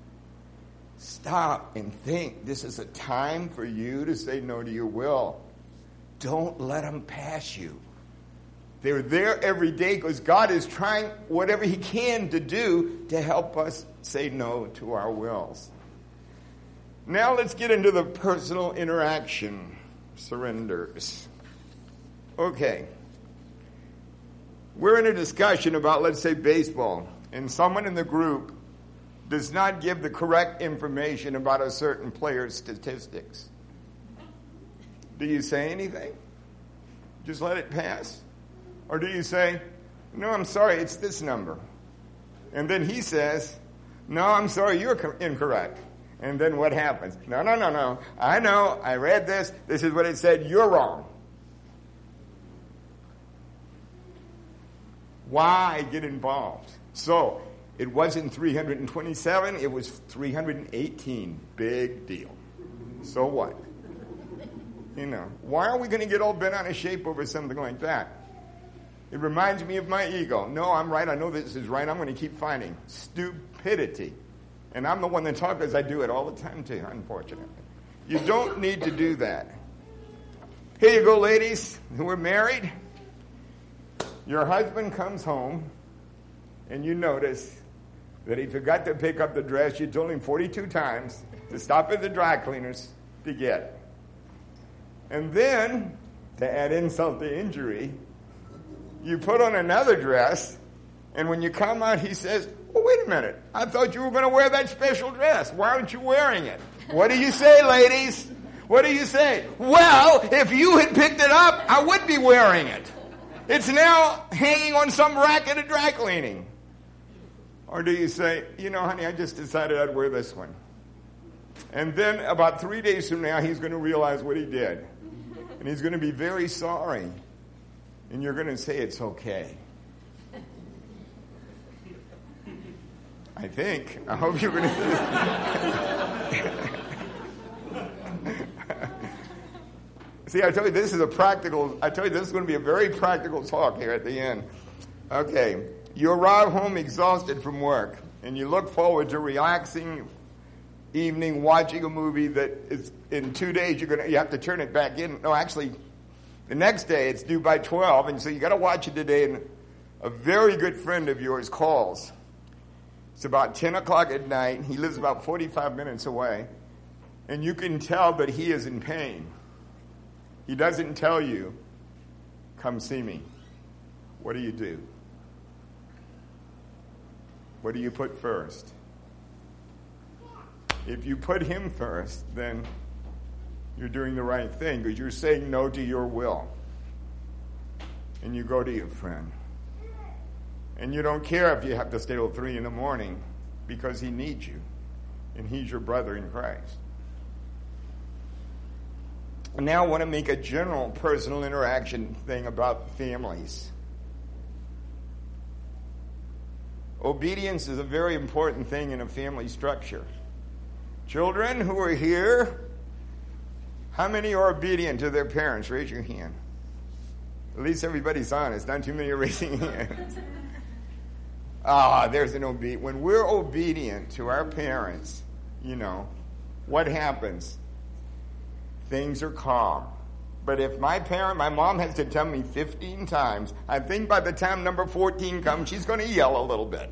Stop and think. This is a time for you to say no to your will. Don't let them pass you. They're there every day because God is trying whatever he can to do to help us say no to our wills. Now let's get into the personal interaction surrenders. Okay. We're in a discussion about, let's say, baseball, and someone in the group does not give the correct information about a certain player's statistics. Do you say anything? Just let it pass? Or do you say, no, I'm sorry, it's this number? And then he says, no, I'm sorry, you're incorrect. And then what happens? No. I know, I read this. This is what it said. You're wrong. Why get involved? So, it wasn't 327, it was 318. Big deal. So what? Why are we going to get all bent out of shape over something like that? It reminds me of my ego. No, I'm right. I know this is right. I'm going to keep fighting. Stupidity. And I'm the one that talks because I do it all the time too, unfortunately. You don't need to do that. Here you go, ladies who are married. Your husband comes home, and you notice that he forgot to pick up the dress you told him 42 times to stop at the dry cleaners to get. And then, to add insult to injury, you put on another dress, and when you come out, he says, well, wait a minute. I thought you were going to wear that special dress. Why aren't you wearing it? What do you say, ladies? What do you say? Well, if you had picked it up, I would be wearing it. It's now hanging on some rack at a dry cleaning. Or do you say, honey, I just decided I'd wear this one. And then about 3 days from now, he's going to realize what he did. And he's going to be very sorry. And you're going to say it's okay. I think. I hope you're going to. See, I told you this is going to be a very practical talk here at the end. Okay. You arrive home exhausted from work, and you look forward to a relaxing evening watching a movie that is in 2 days you have to turn it back in. No, actually, the next day it's due by 12, and so you got to watch it today, and a very good friend of yours calls. It's about 10 o'clock at night. He lives about 45 minutes away, and you can tell that he is in pain. He doesn't tell you, come see me. What do you do? What do you put first? If you put him first, then you're doing the right thing because you're saying no to your will. And you go to your friend. And you don't care if you have to stay till 3 a.m. because he needs you. And he's your brother in Christ. And now I want to make a general personal interaction thing about families. Obedience is a very important thing in a family structure. Children who are here, how many are obedient to their parents? Raise your hand. At least everybody's honest. Not too many are raising hands. There's an obedience. When we're obedient to our parents, what happens? Things are calm. But if my mom has to tell me 15 times, I think by the time number 14 comes, she's going to yell a little bit.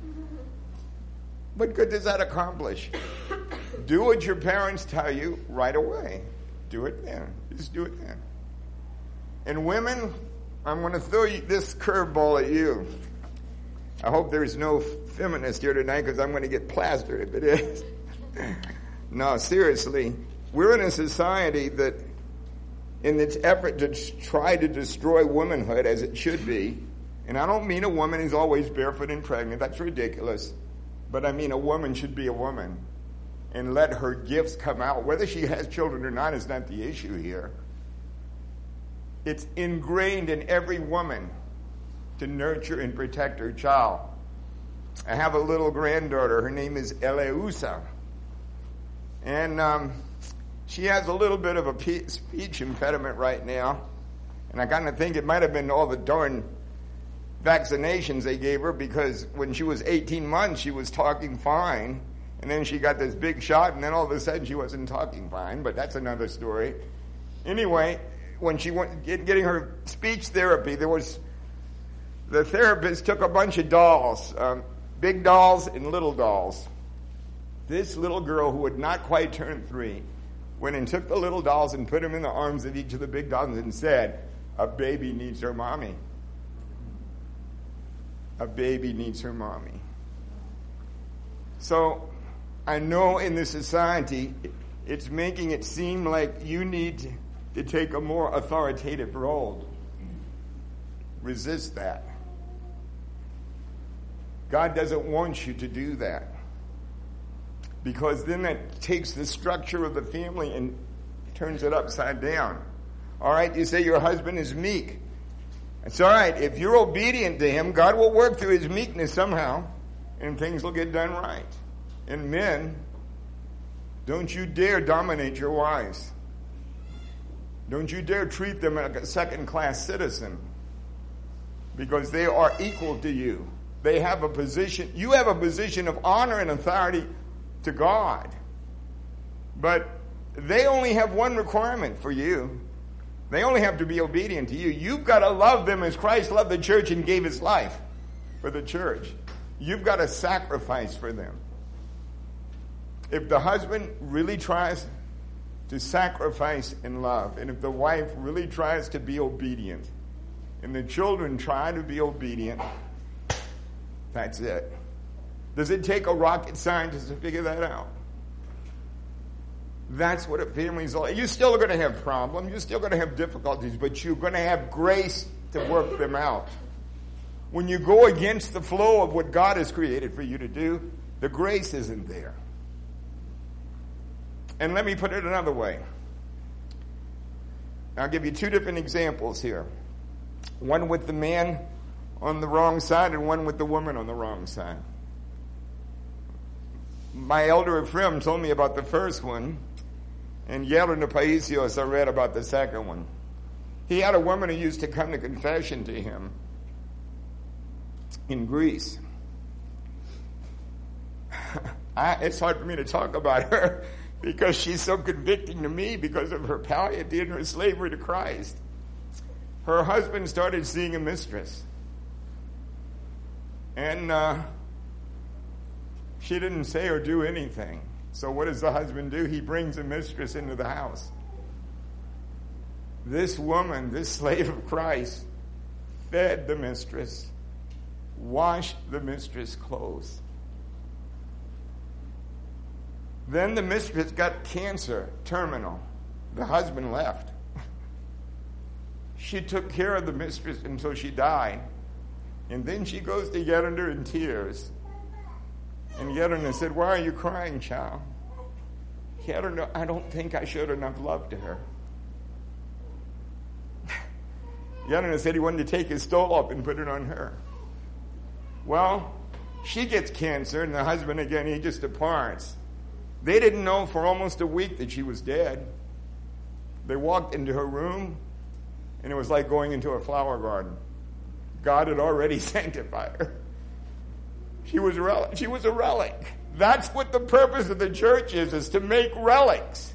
What good does that accomplish? Do what your parents tell you right away. Do it then. Just do it then. And women, I'm going to throw this curveball at you. I hope there's no feminist here tonight because I'm going to get plastered if it is. No, seriously. We're in a society that, in its effort to try to destroy womanhood as it should be, and I don't mean a woman who's always barefoot and pregnant. That's ridiculous. But I mean a woman should be a woman and let her gifts come out. Whether she has children or not is not the issue here. It's ingrained in every woman to nurture and protect her child. I have a little granddaughter. Her name is Eleusa. And she has a little bit of a speech impediment right now. And I kind of think it might have been all the darn vaccinations they gave her, because when she was 18 months, she was talking fine. And then she got this big shot, and then all of a sudden she wasn't talking fine. But that's another story. Anyway, when she went getting her speech therapy, the therapist took a bunch of dolls, big dolls and little dolls. This little girl, who had not quite turned 3, went and took the little dolls and put them in the arms of each of the big dolls and said, "A baby needs her mommy. A baby needs her mommy." So I know in this society, it's making it seem like you need to take a more authoritative role. Resist that. God doesn't want you to do that, because then that takes the structure of the family and turns it upside down. All right, you say your husband is meek. It's all right. If you're obedient to him, God will work through his meekness somehow, and things will get done right. And men, don't you dare dominate your wives. Don't you dare treat them like a second-class citizen, because they are equal to you. They have a position. You have a position of honor and authority to God. But they only have one requirement for you. They only have to be obedient to you. You've got to love them as Christ loved the church and gave his life for the church. You've got to sacrifice for them. If the husband really tries to sacrifice in love, and if the wife really tries to be obedient, and the children try to be obedient, that's it. Does it take a rocket scientist to figure that out? That's what a family's all. You're still going to have problems. You're still going to have difficulties, but you're going to have grace to work them out. When you go against the flow of what God has created for you to do, the grace isn't there. And let me put it another way. I'll give you 2 different examples here. One with the man on the wrong side and one with the woman on the wrong side. My elder Ephraim told me about the first one, and Yelena Paisios I read about the second one. He had a woman who used to come to confession to him in Greece. It's hard for me to talk about her because she's so convicting to me because of her piety and her slavery to Christ. Her husband started seeing a mistress. And she didn't say or do anything. So what does the husband do? He brings a mistress into the house. This woman, this slave of Christ, fed the mistress, washed the mistress' clothes. Then the mistress got cancer, terminal. The husband left. She took care of the mistress until she died. And then she goes to Yelena in tears. And Yelena said, "Why are you crying, child?" Yelena, "I don't think I showed enough love to her." Yelena said he wanted to take his stole up and put it on her. Well, She gets cancer, and the husband, again, he just departs. They didn't know for almost a week that she was dead. They walked into her room, and it was like going into a flower garden. God had already sanctified her. She was a relic. That's what the purpose of the church is to make relics.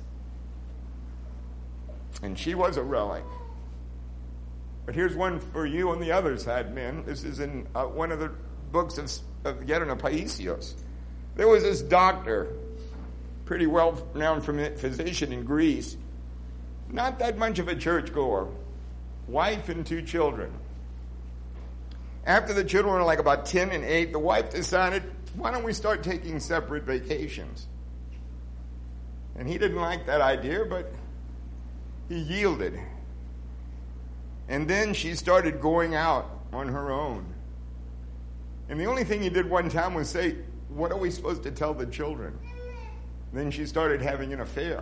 And she was a relic. But here's one for you on the other side, men. This is in one of the books of Gerona Paisios. There was this doctor, pretty well-known physician in Greece, not that much of a churchgoer, wife and 2 children. After the children were like about 10 and 8, the wife decided, why don't we start taking separate vacations? And he didn't like that idea, but he yielded. And then she started going out on her own. And the only thing he did one time was say, what are we supposed to tell the children? Then she started having an affair.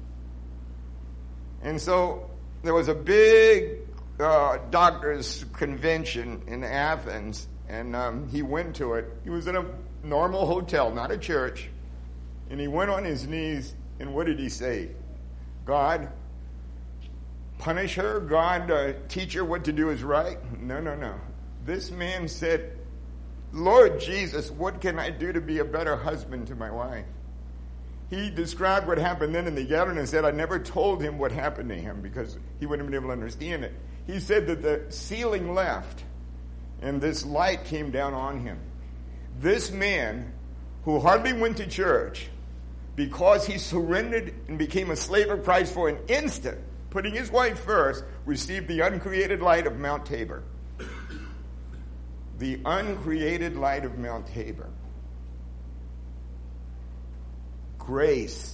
And so there was a big doctors' convention in Athens, and he went to it. He was in a normal hotel, not a church. And he went on his knees, and what did he say? God, punish her? God, teach her what to do is right? No. This man said, Lord Jesus, what can I do to be a better husband to my wife? He described what happened then in the garden and said, I never told him what happened to him because he wouldn't have been able to understand it. He said that the ceiling left and this light came down on him. This man, who hardly went to church, because he surrendered and became a slave of Christ for an instant, putting his wife first, received the uncreated light of Mount Tabor. The uncreated light of Mount Tabor. Grace.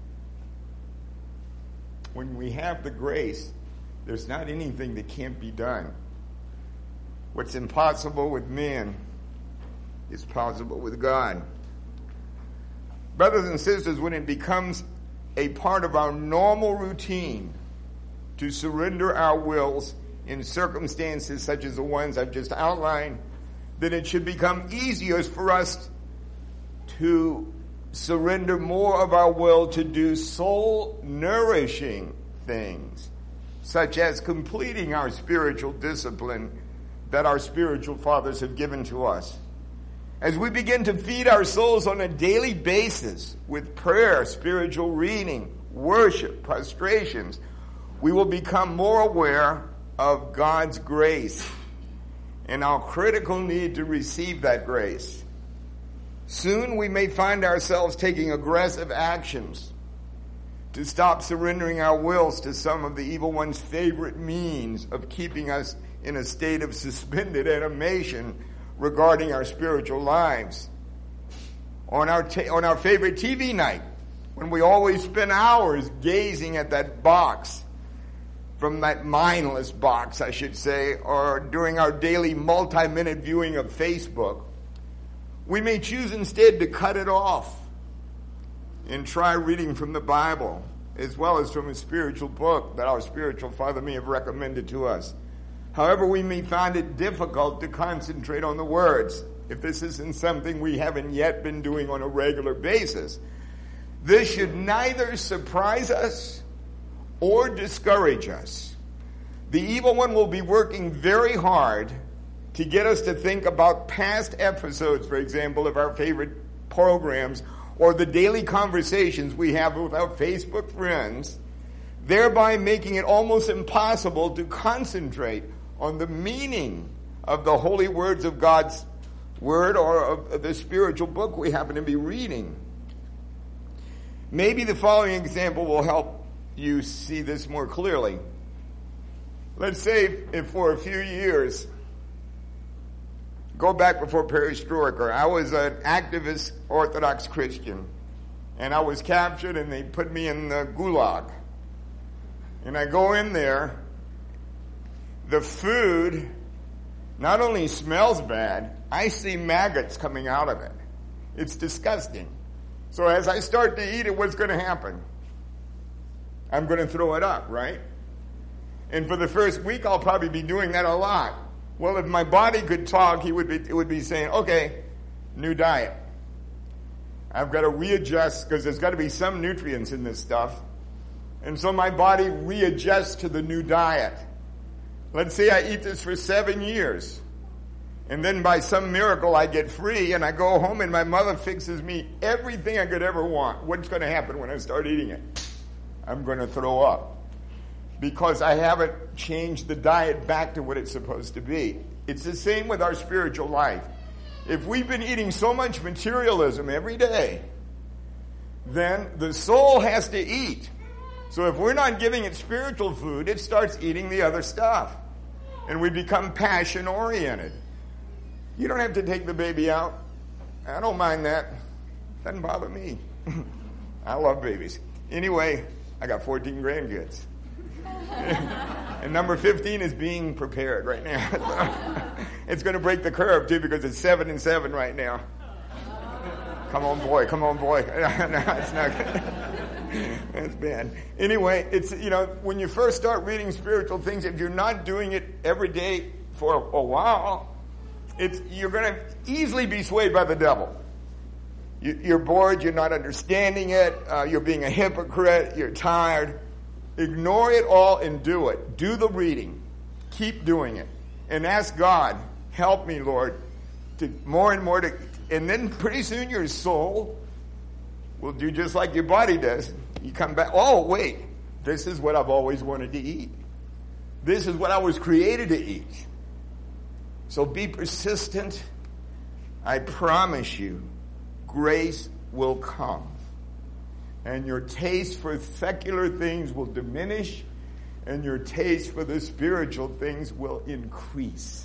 When we have the grace, there's not anything that can't be done. What's impossible with man is possible with God. Brothers and sisters, when it becomes a part of our normal routine to surrender our wills in circumstances such as the ones I've just outlined, then it should become easier for us to surrender more of our will to do soul-nourishing things, such as completing our spiritual discipline that our spiritual fathers have given to us. As we begin to feed our souls on a daily basis with prayer, spiritual reading, worship, prostrations, we will become more aware of God's grace and our critical need to receive that grace. Soon we may find ourselves taking aggressive actions to stop surrendering our wills to some of the evil one's favorite means of keeping us in a state of suspended animation regarding our spiritual lives. On our favorite TV night, when we always spend hours gazing at that box, from that mindless box, I should say, or during our daily multi-minute viewing of Facebook, we may choose instead to cut it off and try reading from the Bible, as well as from a spiritual book that our spiritual father may have recommended to us. However, we may find it difficult to concentrate on the words if this isn't something we haven't yet been doing on a regular basis. This should neither surprise us or discourage us. The evil one will be working very hard to get us to think about past episodes, for example, of our favorite programs, or the daily conversations we have with our Facebook friends, thereby making it almost impossible to concentrate on the meaning of the holy words of God's word or of the spiritual book we happen to be reading. Maybe the following example will help you see this more clearly. Let's say if for a few years, go back before perestroika, I was an activist Orthodox Christian, and I was captured and they put me in the gulag. And I go in there, the food not only smells bad, I see maggots coming out of it. It's disgusting. So as I start to eat it, what's going to happen? I'm going to throw it up, right? And for the first week, I'll probably be doing that a lot. Well, if my body could talk, it would be saying, okay, new diet. I've got to readjust because there's got to be some nutrients in this stuff. And so my body readjusts to the new diet. Let's say I eat this for 7 years. And then by some miracle I get free and I go home and my mother fixes me everything I could ever want. What's going to happen when I start eating it? I'm going to throw up. Because I haven't changed the diet back to what it's supposed to be. It's the same with our spiritual life. If we've been eating so much materialism every day, then the soul has to eat. So if we're not giving it spiritual food, it starts eating the other stuff. And we become passion-oriented. You don't have to take the baby out. I don't mind that. Doesn't bother me. I love babies. Anyway, I got 14 grandkids. And number 15 is being prepared right now. It's going to break the curve, too, because it's 7 and 7 right now. Come on, boy. Come on, boy. No, it's not good. That's bad. Anyway, it's, when you first start reading spiritual things, if you're not doing it every day for a while, you're going to easily be swayed by the devil. You're bored. You're not understanding it. You're being a hypocrite. You're tired. Ignore it all and do it. Do the reading. Keep doing it. And ask God, help me, Lord, to more and more and then pretty soon your soul will do just like your body does. You come back, oh, wait, this is what I've always wanted to eat. This is what I was created to eat. So be persistent. I promise you, grace will come. And your taste for secular things will diminish, and your taste for the spiritual things will increase.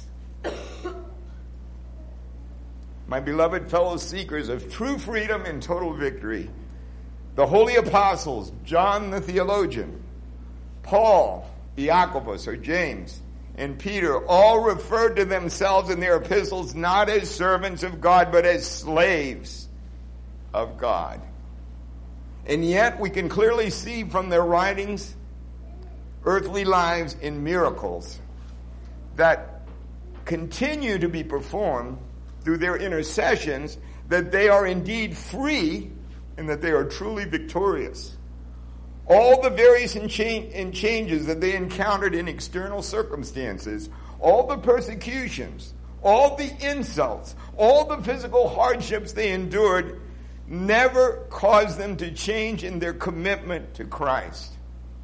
My beloved fellow seekers of true freedom and total victory, the holy apostles, John the theologian, Paul, Iacobus or James, and Peter all referred to themselves in their epistles not as servants of God, but as slaves of God. And yet we can clearly see from their writings, earthly lives and miracles that continue to be performed through their intercessions, that they are indeed free and that they are truly victorious. All the various changes that they encountered in external circumstances, all the persecutions, all the insults, all the physical hardships they endured never caused them to change in their commitment to Christ.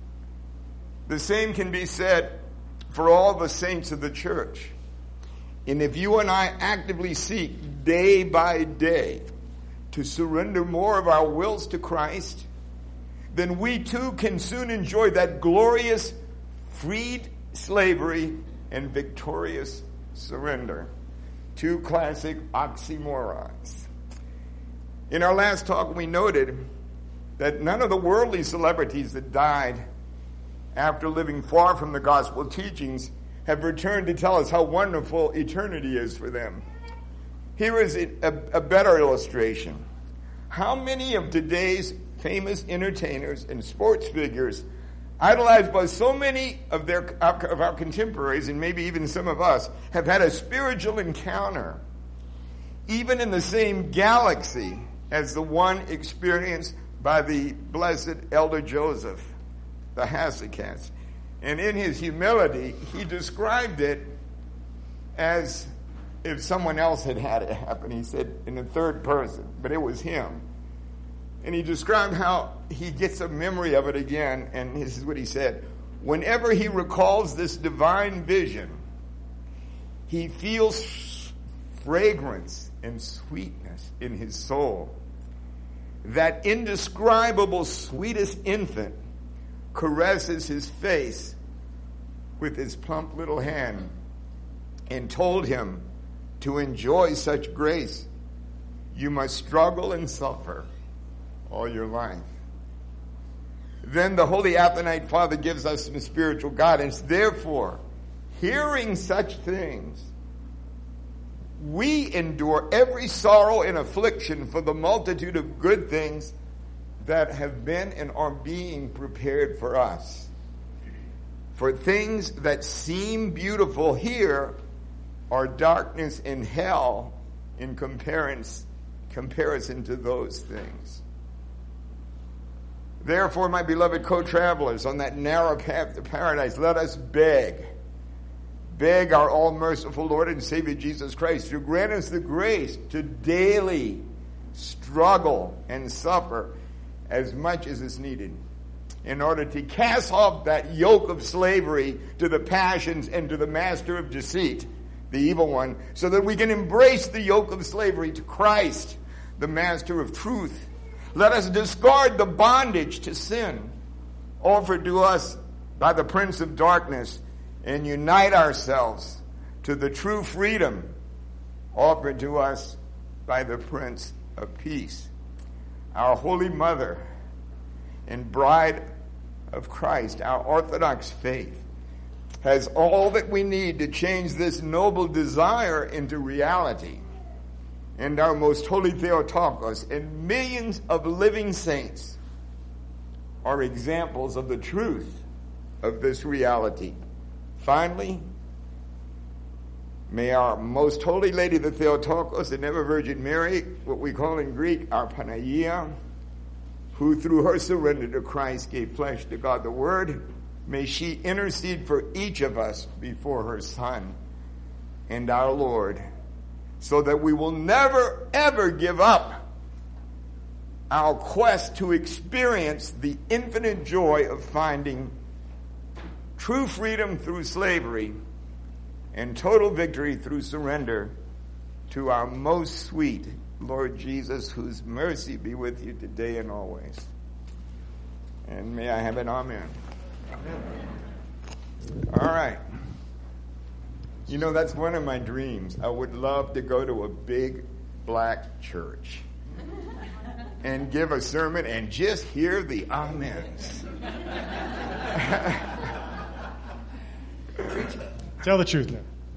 The same can be said for all the saints of the church. And if you and I actively seek day by day to surrender more of our wills to Christ, then we too can soon enjoy that glorious freed slavery and victorious surrender. Two classic oxymorons. In our last talk, we noted that none of the worldly celebrities that died after living far from the gospel teachings have returned to tell us how wonderful eternity is for them. Here is a better illustration. How many of today's famous entertainers and sports figures, idolized by so many of our contemporaries, and maybe even some of us, have had a spiritual encounter, even in the same galaxy as the one experienced by the blessed Elder Joseph, the Hesychast. And in his humility, he described it as if someone else had had it happen. He said in the third person, but it was him. And he described how he gets a memory of it again, and this is what he said. Whenever he recalls this divine vision, he feels fragrance and sweetness in his soul. That indescribable sweetest infant caresses his face with his plump little hand and told him to enjoy such grace, you must struggle and suffer all your life. Then the Holy Athonite Father gives us some spiritual guidance. Therefore, hearing such things, we endure every sorrow and affliction for the multitude of good things that have been and are being prepared for us. For things that seem beautiful here are darkness in hell in comparison to those things. Therefore, my beloved co-travelers, on that narrow path to paradise, let us beg our all-merciful Lord and Savior Jesus Christ to grant us the grace to daily struggle and suffer as much as is needed in order to cast off that yoke of slavery to the passions and to the master of deceit, the evil one, so that we can embrace the yoke of slavery to Christ, the master of truth. Let us discard the bondage to sin offered to us by the prince of darkness and unite ourselves to the true freedom offered to us by the Prince of Peace. Our Holy Mother and Bride of Christ, our Orthodox faith, has all that we need to change this noble desire into reality. And our most holy Theotokos and millions of living saints are examples of the truth of this reality. Finally, may our most holy Lady, the Theotokos, the Ever Virgin Mary, what we call in Greek our Panagia, who through her surrender to Christ gave flesh to God the Word, may she intercede for each of us before her Son and our Lord, so that we will never, ever give up our quest to experience the infinite joy of finding true freedom through slavery and total victory through surrender to our most sweet Lord Jesus, whose mercy be with you today and always. And may I have an amen. Amen. All right. You know, that's one of my dreams. I would love to go to a big black church and give a sermon and just hear the amens. Tell the truth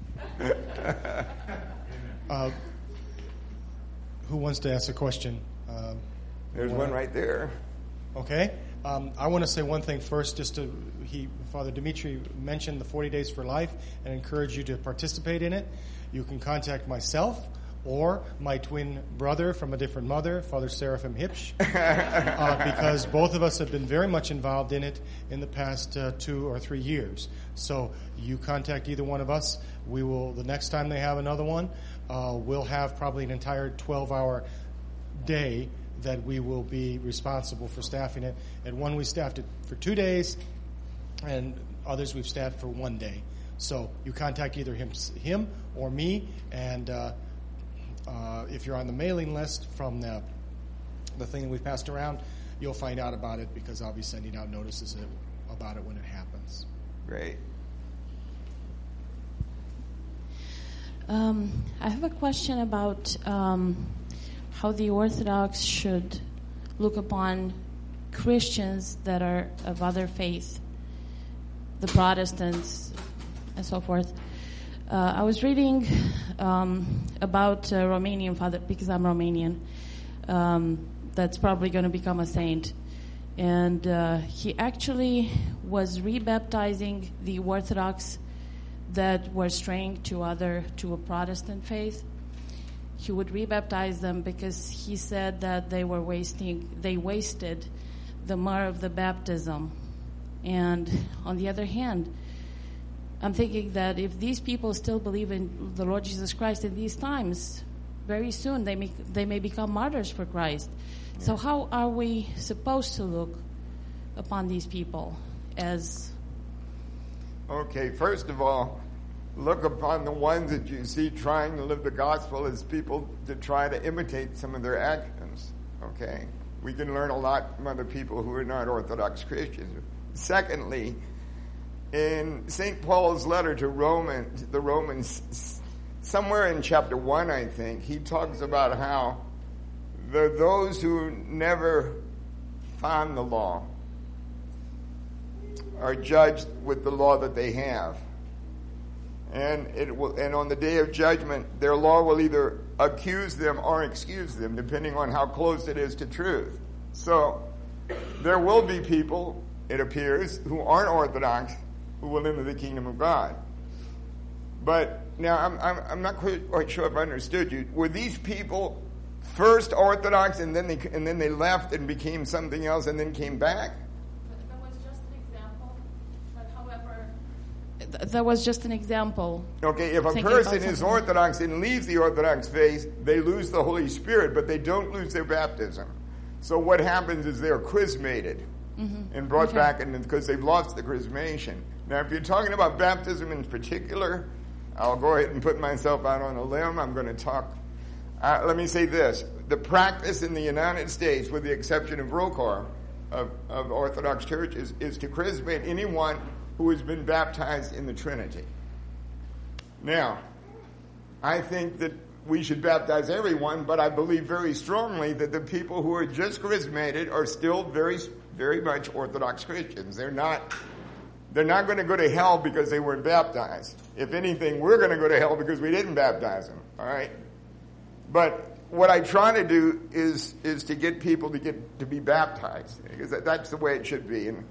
now. Who wants to ask a question? There's one right there. Okay. I want to say one thing first. Father Dimitri mentioned the 40 Days for Life and encourage you to participate in it. You can contact myself or my twin brother from a different mother, Father Seraphim Hipsch, because both of us have been very much involved in it in the past 2 or 3 years. So you contact either one of us. We will, the next time they have another one, we'll have probably an entire 12-hour day that we will be responsible for staffing it. And one we staffed it for 2 days, and others we've staffed for 1 day. So you contact either him or me, and if you're on the mailing list from the thing that we've passed around, you'll find out about it because I'll be sending out notices about it when it happens. Great. I have a question about how the Orthodox should look upon Christians that are of other faith, the Protestants, and so forth. I was reading about a Romanian father, because I'm Romanian, that's probably going to become a saint. And he actually was rebaptizing the Orthodox that were straying to a Protestant faith. He would rebaptize them because he said that they wasted the myrrh of the baptism. And on the other hand, I'm thinking that if these people still believe in the Lord Jesus Christ in these times, very soon they may become martyrs for Christ. Yeah. So how are we supposed to look upon these people as... Okay, first of all, look upon the ones that you see trying to live the gospel as people to try to imitate some of their actions. Okay? We can learn a lot from other people who are not Orthodox Christians. Secondly, in St. Paul's letter to the Romans, somewhere in chapter 1, I think, he talks about how those who never found the law are judged with the law that they have. And on the day of judgment, their law will either accuse them or excuse them, depending on how close it is to truth. So there will be people, it appears, who aren't Orthodox, who will enter the kingdom of God. But now I'm not quite sure if I understood you. Were these people first Orthodox and then they left and became something else and then came back? That was just an example. But however, that was just an example. Okay, if a person is Orthodox and leaves the Orthodox faith, they lose the Holy Spirit, but they don't lose their baptism. So what happens is they're chrismated and brought back because they've lost the chrismation. Now, if you're talking about baptism in particular, I'll go ahead and put myself out on a limb. I'm going to talk. Let me say this. The practice in the United States, with the exception of ROCAR, of Orthodox churches, is to chrismate anyone who has been baptized in the Trinity. Now, I think that we should baptize everyone, but I believe very strongly that the people who are just chrismated are still very, very much Orthodox Christians. They're not going to go to hell because they weren't baptized. If anything, we're going to go to hell because we didn't baptize them. All right? But what I try to do is to get people to be baptized, because that's the way it should be. And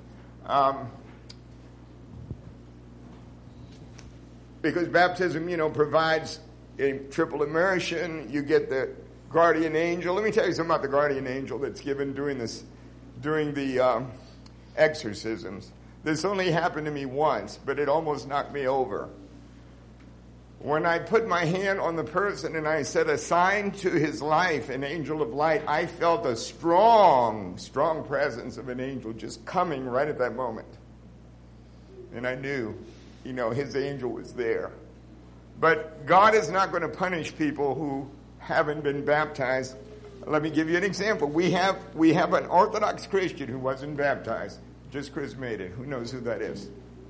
because baptism, provides a triple immersion. You get the guardian angel. Let me tell you something about the guardian angel that's given during the exorcisms. This only happened to me once, but it almost knocked me over. When I put my hand on the person and I said, "Assign to his life an angel of light," I felt a strong, strong presence of an angel just coming right at that moment. And I knew, his angel was there. But God is not going to punish people who haven't been baptized. Let me give you an example. We have an Orthodox Christian who wasn't baptized, just chrismated. Who knows who that is?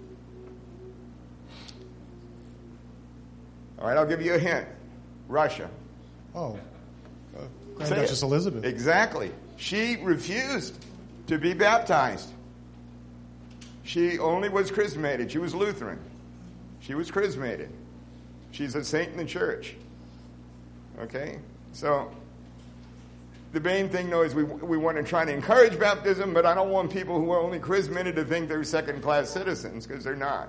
All right, I'll give you a hint. Russia. Oh, Grand Duchess Elizabeth. Exactly. She refused to be baptized. She only was chrismated. She was Lutheran. She was chrismated. She's a saint in the church. Okay? So, the main thing, though, is we want to try to encourage baptism, but I don't want people who are only chrismated to think they're second-class citizens, because they're not.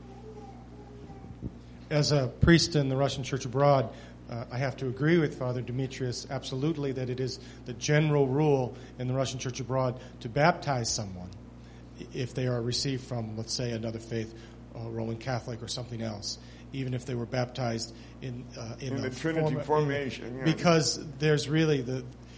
As a priest in the Russian Church abroad, I have to agree with Father Demetrius absolutely that it is the general rule in the Russian Church abroad to baptize someone if they are received from, let's say, another faith, Roman Catholic or something else, even if they were baptized in the Trinity formation. Because there's really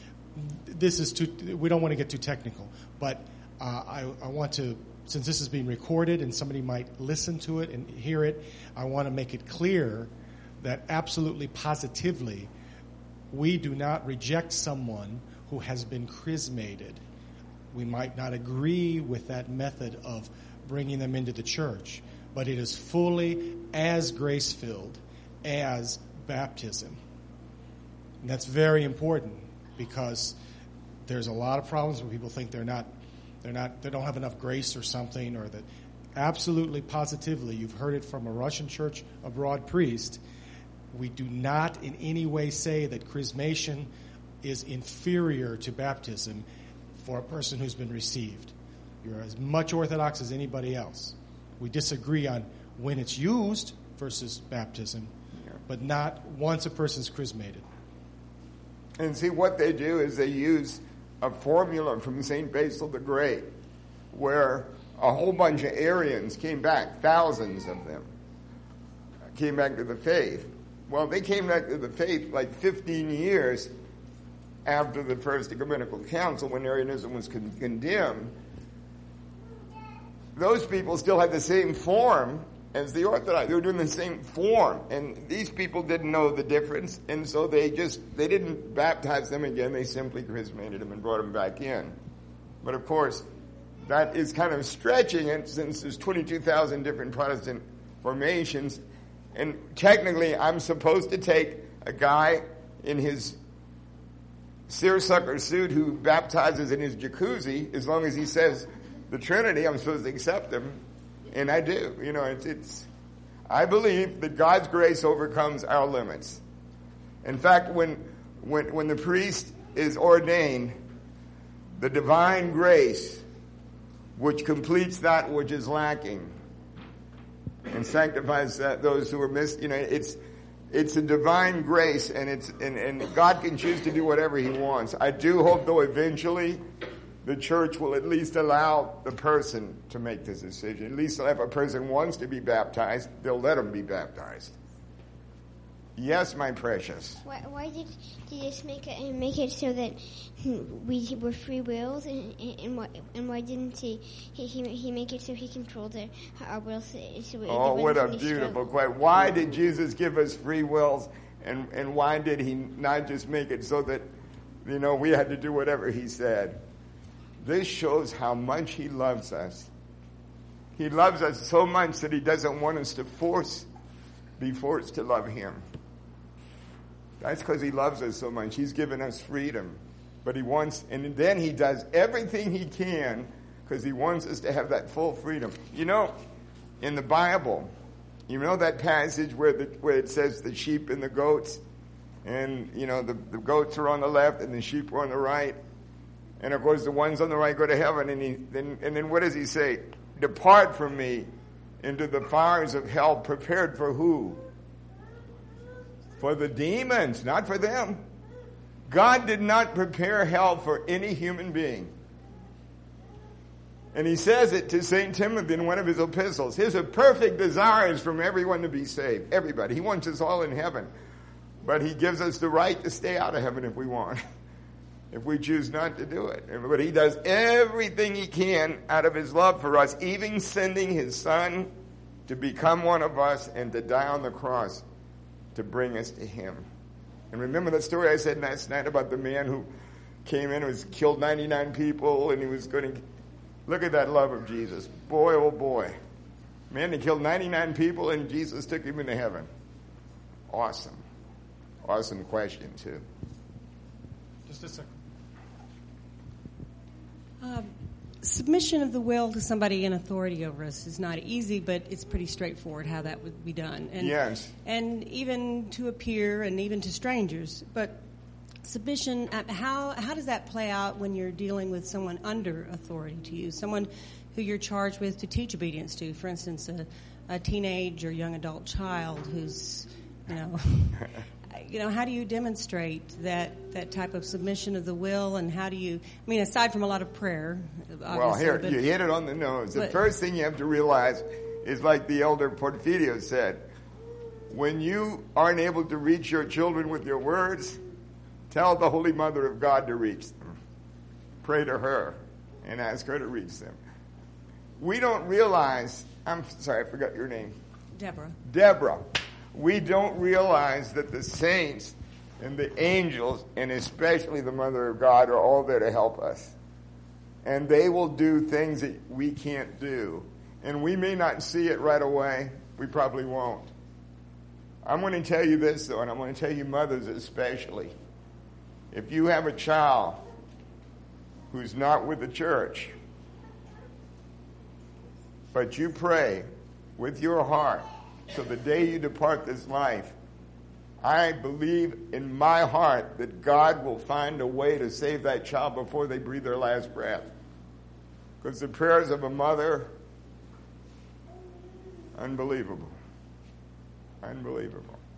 we don't want to get too technical, but I want to, since this is being recorded and somebody might listen to it and hear it, I want to make it clear that absolutely positively we do not reject someone who has been chrismated. We might not agree with that method of bringing them into the church, but it is fully as grace-filled as baptism. And that's very important, because there's a lot of problems where people think they don't have enough grace or something, or that absolutely positively, you've heard it from a Russian Church abroad priest, we do not in any way say that chrismation is inferior to baptism for a person who's been received. You're as much Orthodox as anybody else. We disagree on when it's used versus baptism, but not once a person's chrismated. And see, what they do is they use a formula from St. Basil the Great, where a whole bunch of Arians came back, thousands of them, came back to the faith. Well, they came back to the faith like 15 years after the First Ecumenical Council, when Arianism was condemned. Those people still had the same form as the Orthodox. They were doing the same form, and these people didn't know the difference, and so they didn't baptize them again. They simply chrismated them and brought them back in. But of course, that is kind of stretching it, since there's 22,000 different Protestant formations, and technically I'm supposed to take a guy in his seersucker suit who baptizes in his jacuzzi, as long as he says the Trinity, I'm supposed to accept him. And I do. I believe that God's grace overcomes our limits. In fact, when the priest is ordained, the divine grace, which completes that which is lacking, and sanctifies those who are missed. It's a divine grace, and God can choose to do whatever He wants. I do hope, though, eventually the church will at least allow the person to make this decision. At least if a person wants to be baptized, they'll let them be baptized. Yes, my precious. Why did you just make it so that we were free wills, and why didn't he make it so he controlled our wills? So what a beautiful question! Why did Jesus give us free wills, and why did He not just make it so that we had to do whatever He said? This shows how much He loves us. He loves us so much that He doesn't want us to be forced to love Him. That's because He loves us so much. He's given us freedom. But He wants, and then He does everything He can because He wants us to have that full freedom. In the Bible, that passage where it says the sheep and the goats, and, the goats are on the left and the sheep are on the right. And, of course, the ones on the right go to heaven. And then what does He say? Depart from me into the fires of hell, prepared for who? For the demons, not for them. God did not prepare hell for any human being. And He says it to St. Timothy in one of his epistles. His perfect desire is from everyone to be saved. Everybody. He wants us all in heaven. But He gives us the right to stay out of heaven if we want. If we choose not to do it. But He does everything He can out of His love for us, even sending His Son to become one of us and to die on the cross to bring us to Him. And remember that story I said last night about the man who came in and killed 99 people, and he was going to... Look at that love of Jesus. Boy, oh boy. Man, he killed 99 people, and Jesus took him into heaven. Awesome. Awesome question, too. Just a second. Submission of the will to somebody in authority over us is not easy, but it's pretty straightforward how that would be done. And, yes. And even to a peer and even to strangers. But submission, how does that play out when you're dealing with someone under authority to you, someone who you're charged with to teach obedience to? For instance, a teenage or young adult child who's, how do you demonstrate that type of submission of the will, and how do you, aside from a lot of prayer, obviously. Well, here, you hit it on the nose. The first thing you have to realize is, like the elder Porfirio said, when you aren't able to reach your children with your words, tell the Holy Mother of God to reach them. Pray to her and ask her to reach them. We don't realize, I'm sorry, I forgot your name. Deborah. We don't realize that the saints and the angels, and especially the Mother of God, are all there to help us. And they will do things that we can't do. And we may not see it right away. We probably won't. I'm going to tell you this, though, and I'm going to tell you mothers especially. If you have a child who's not with the church, but you pray with your heart, so the day you depart this life, I believe in my heart that God will find a way to save that child before they breathe their last breath. Because the prayers of a mother, unbelievable. Unbelievable.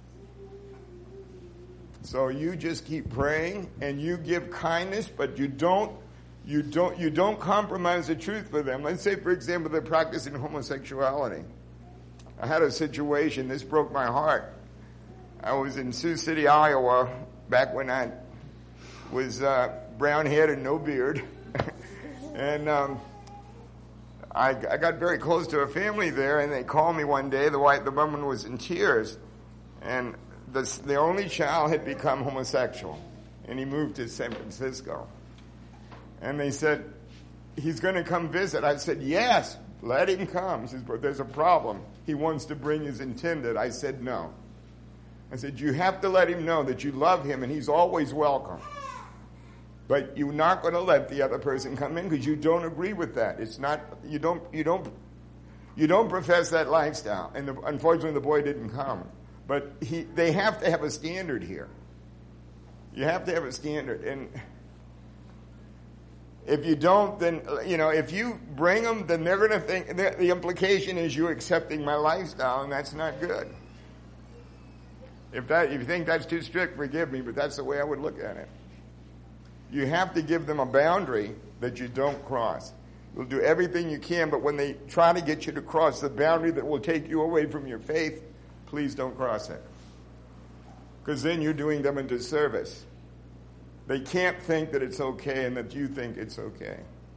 So you just keep praying and you give kindness, but you don't compromise the truth for them. Let's say, for example, they're practicing homosexuality. I had a situation, this broke my heart. I was in Sioux City, Iowa, back when I was brown-haired and no beard. And I got very close to a family there, and they called me one day. The woman was in tears. And the only child had become homosexual, and he moved to San Francisco. And they said, he's going to come visit. I said, yes, let him come. He says, but there's a problem. He wants to bring his intended. I said, no. I said, you have to let him know that you love him, and he's always welcome. But you're not going to let the other person come in because you don't agree with that. It's not, you don't profess that lifestyle. And unfortunately, the boy didn't come. But they have to have a standard here. You have to have a standard. And If you don't, then, if you bring them, then they're going to think, the implication is you accepting my lifestyle, and that's not good. If you think that's too strict, forgive me, but that's the way I would look at it. You have to give them a boundary that you don't cross. You'll do everything you can, but when they try to get you to cross the boundary that will take you away from your faith, please don't cross it. Because then you're doing them a disservice. They can't think that it's okay and that you think it's okay.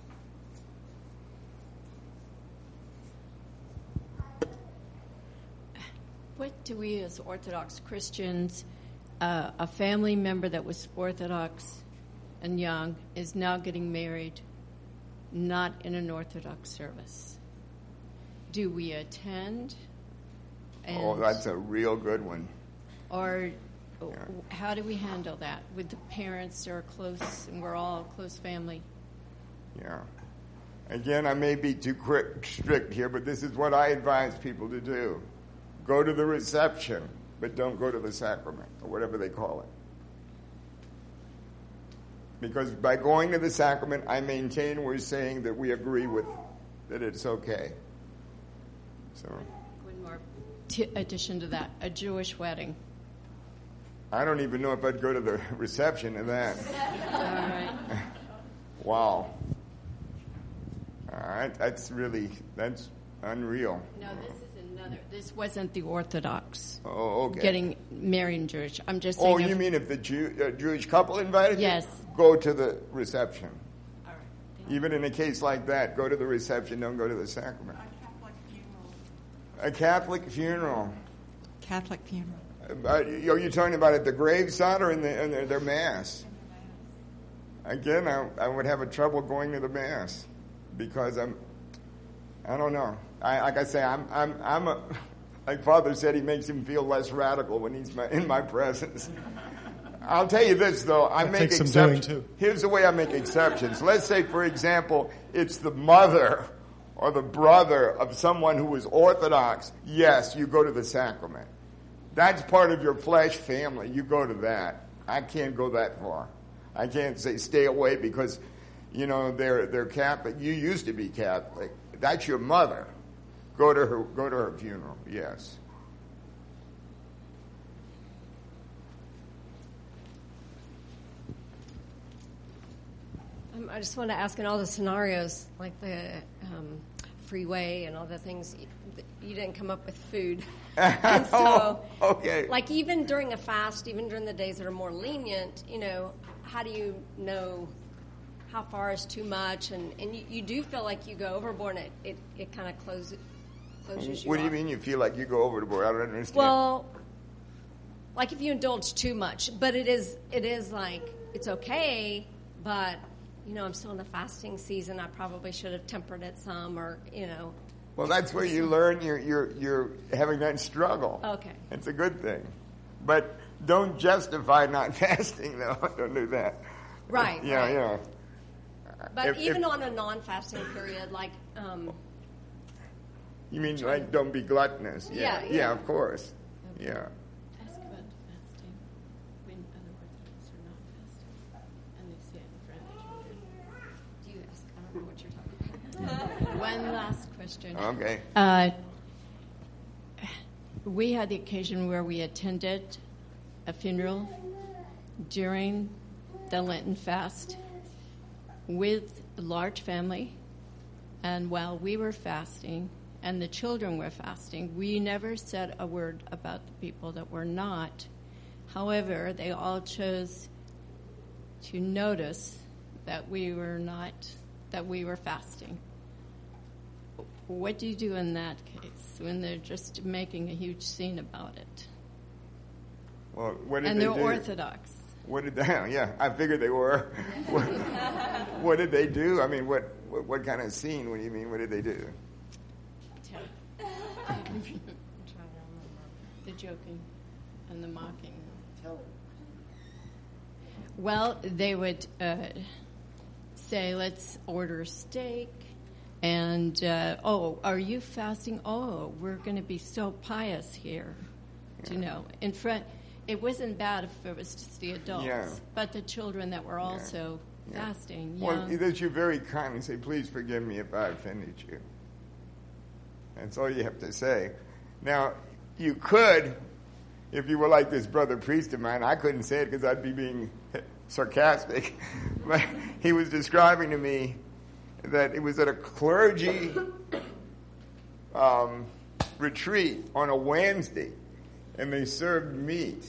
What do we as Orthodox Christians, a family member that was Orthodox and young is now getting married, not in an Orthodox service? Do we attend? That's a real good one. Or how do we handle that with the parents who are close and we're all a close family? Yeah. Again, I may be too strict here, but this is what I advise people to do. Go to the reception, but don't go to the sacrament, or whatever they call it. Because by going to the sacrament, I maintain we're saying that we agree with that it's okay. So, one more addition to that, a Jewish wedding. I don't even know if I'd go to the reception of that. All right. Wow. All right, that's unreal. No, this is another. This wasn't the Orthodox. Oh, okay. Getting married in Jewish. I'm just saying. Oh, you mean if the Jewish couple invited you? Yes. Go to the reception. All right. Even in a case like that, go to the reception, don't go to the sacrament. A Catholic funeral. Catholic funeral. Are you talking about at the graveside or in their mass? Again, I would have a trouble going to the mass because I don't know. Like Father said, he makes him feel less radical when he's in my presence. I'll tell you this, though. I make exceptions. Too. Here's the way I make exceptions. Let's say, for example, it's the mother or the brother of someone who is Orthodox. Yes, you go to the sacrament. That's part of your flesh family. You go to that. I can't go that far. I can't say stay away because, they're Catholic. You used to be Catholic. That's your mother. Go to her funeral. Yes. I just want to ask, in all the scenarios, like the freeway and all the things, you didn't come up with food. And so, okay. Like even during a fast, even during the days that are more lenient, how do you know how far is too much? And you do feel like you go overboard and it kind of closes you What do you off. mean you feel like you go overboard? I don't understand. Well, like if you indulge too much, but it is like, it's okay, but, I'm still in the fasting season. I probably should have tempered it some or, Well, that's where you learn you're having that struggle. Okay. It's a good thing. But don't justify not fasting, though. Don't do that. Right. Yeah, right. yeah. But even on a non-fasting period, like... you mean like don't be gluttonous? Yeah. Yeah, of course. Okay. Yeah. Ask about fasting when other Orthodox are not fasting and they say it in front of the children. Do you ask? I don't know what you're talking about. One last question. Okay. We had the occasion where we attended a funeral during the Lenten fast with a large family, and while we were fasting and the children were fasting, we never said a word about the people that were not. However, they all chose to notice that we were fasting. What do you do in that case when they're just making a huge scene about it? Well, what did and they they're do? Orthodox. What did they? Yeah, I figured they were. What did they do? I mean, what kind of scene? What do you mean? What did they do? The joking and the mocking. Well, they would say, "Let's order steak." And, are you fasting? Oh, we're going to be so pious here. Yeah. In front. It wasn't bad if it was just the adults, but the children that were also fasting. Yeah. Well, that you're very kind and say, please forgive me if I offended you. That's all you have to say. Now, you could, if you were like this brother priest of mine, I couldn't say it because I'd be being sarcastic, but he was describing to me that it was at a clergy retreat on a Wednesday, and they served meat.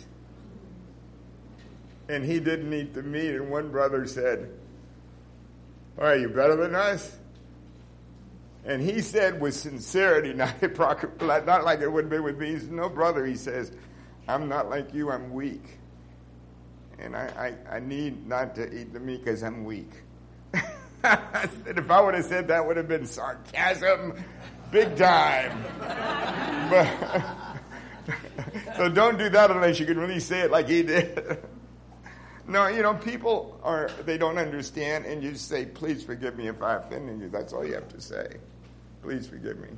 And he didn't eat the meat, and one brother said, "Are you better than us?" And he said with sincerity, not like it would be with me. He said, "No, brother," he says, "I'm not like you, I'm weak. And I need not to eat the meat because I'm weak." I said, if I would have said that, would have been sarcasm, big time. But so don't do that unless you can really say it like he did. No, people they don't understand, and you just say, please forgive me if I offended you. That's all you have to say. Please forgive me.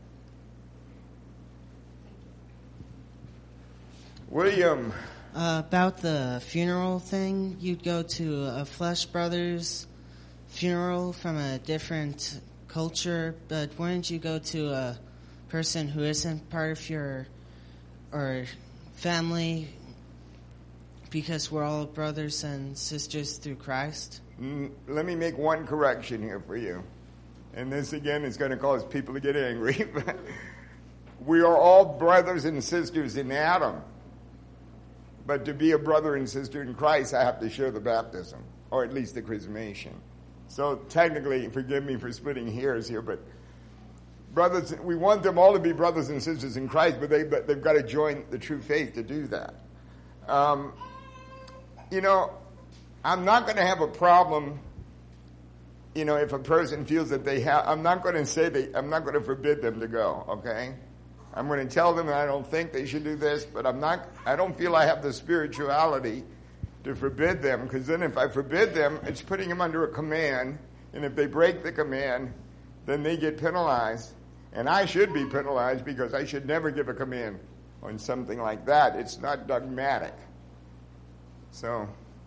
William. About the funeral thing, you'd go to a Flesh Brothers funeral from a different culture, but wouldn't you go to a person who isn't part of your or family because we're all brothers and sisters through Christ? Let me make one correction here for you. And this, again, is going to cause people to get angry. But we are all brothers and sisters in Adam. But to be a brother and sister in Christ, I have to share the baptism, or at least the chrismation. So technically, forgive me for splitting hairs here, but brothers, we want them all to be brothers and sisters in Christ, but they've got to join the true faith to do that. I'm not going to have a problem, if a person feels that they have. I'm not going to I'm not going to forbid them to go, okay? I'm going to tell them that I don't think they should do this, but I don't feel I have the spirituality to forbid them, because then if I forbid them, it's putting them under a command, and if they break the command, then they get penalized, and I should be penalized because I should never give a command on something like that. It's not dogmatic. So,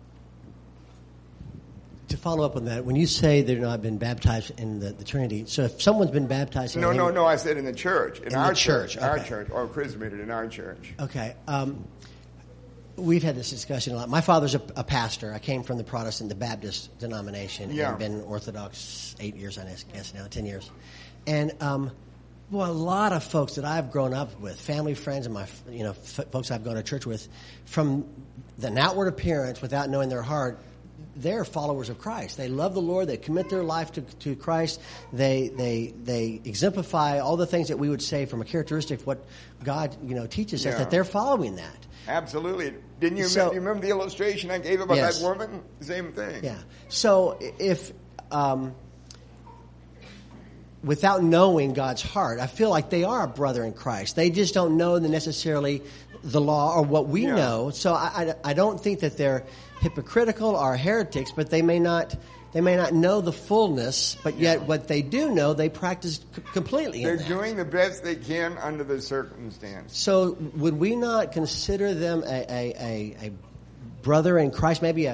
to follow up on that, when you say they've not been baptized in the Trinity, so if someone's been baptized in No, I said in the church. In our church. Okay. Our church, or chrismated in our church. Okay. We've had this discussion a lot. My father's a pastor. I came from the Protestant, the Baptist denomination, and been Orthodox 8 years, I guess now, 10 years. And, a lot of folks that I've grown up with, family, friends, and my, folks I've gone to church with, from the outward appearance, without knowing their heart, they're followers of Christ. They love the Lord. They commit their life to Christ. They exemplify all the things that we would say from a characteristic of what God, teaches us, that they're following that. Absolutely. Didn't you remember the illustration I gave about that woman? Same thing. Yeah. So if without knowing God's heart, I feel like they are a brother in Christ. They just don't know necessarily the law or what we know. So I don't think that they're hypocritical or heretics, but they may not know the fullness, but yet what they do know, they practice completely. They're doing the best they can under the circumstance. So would we not consider them a brother in Christ, maybe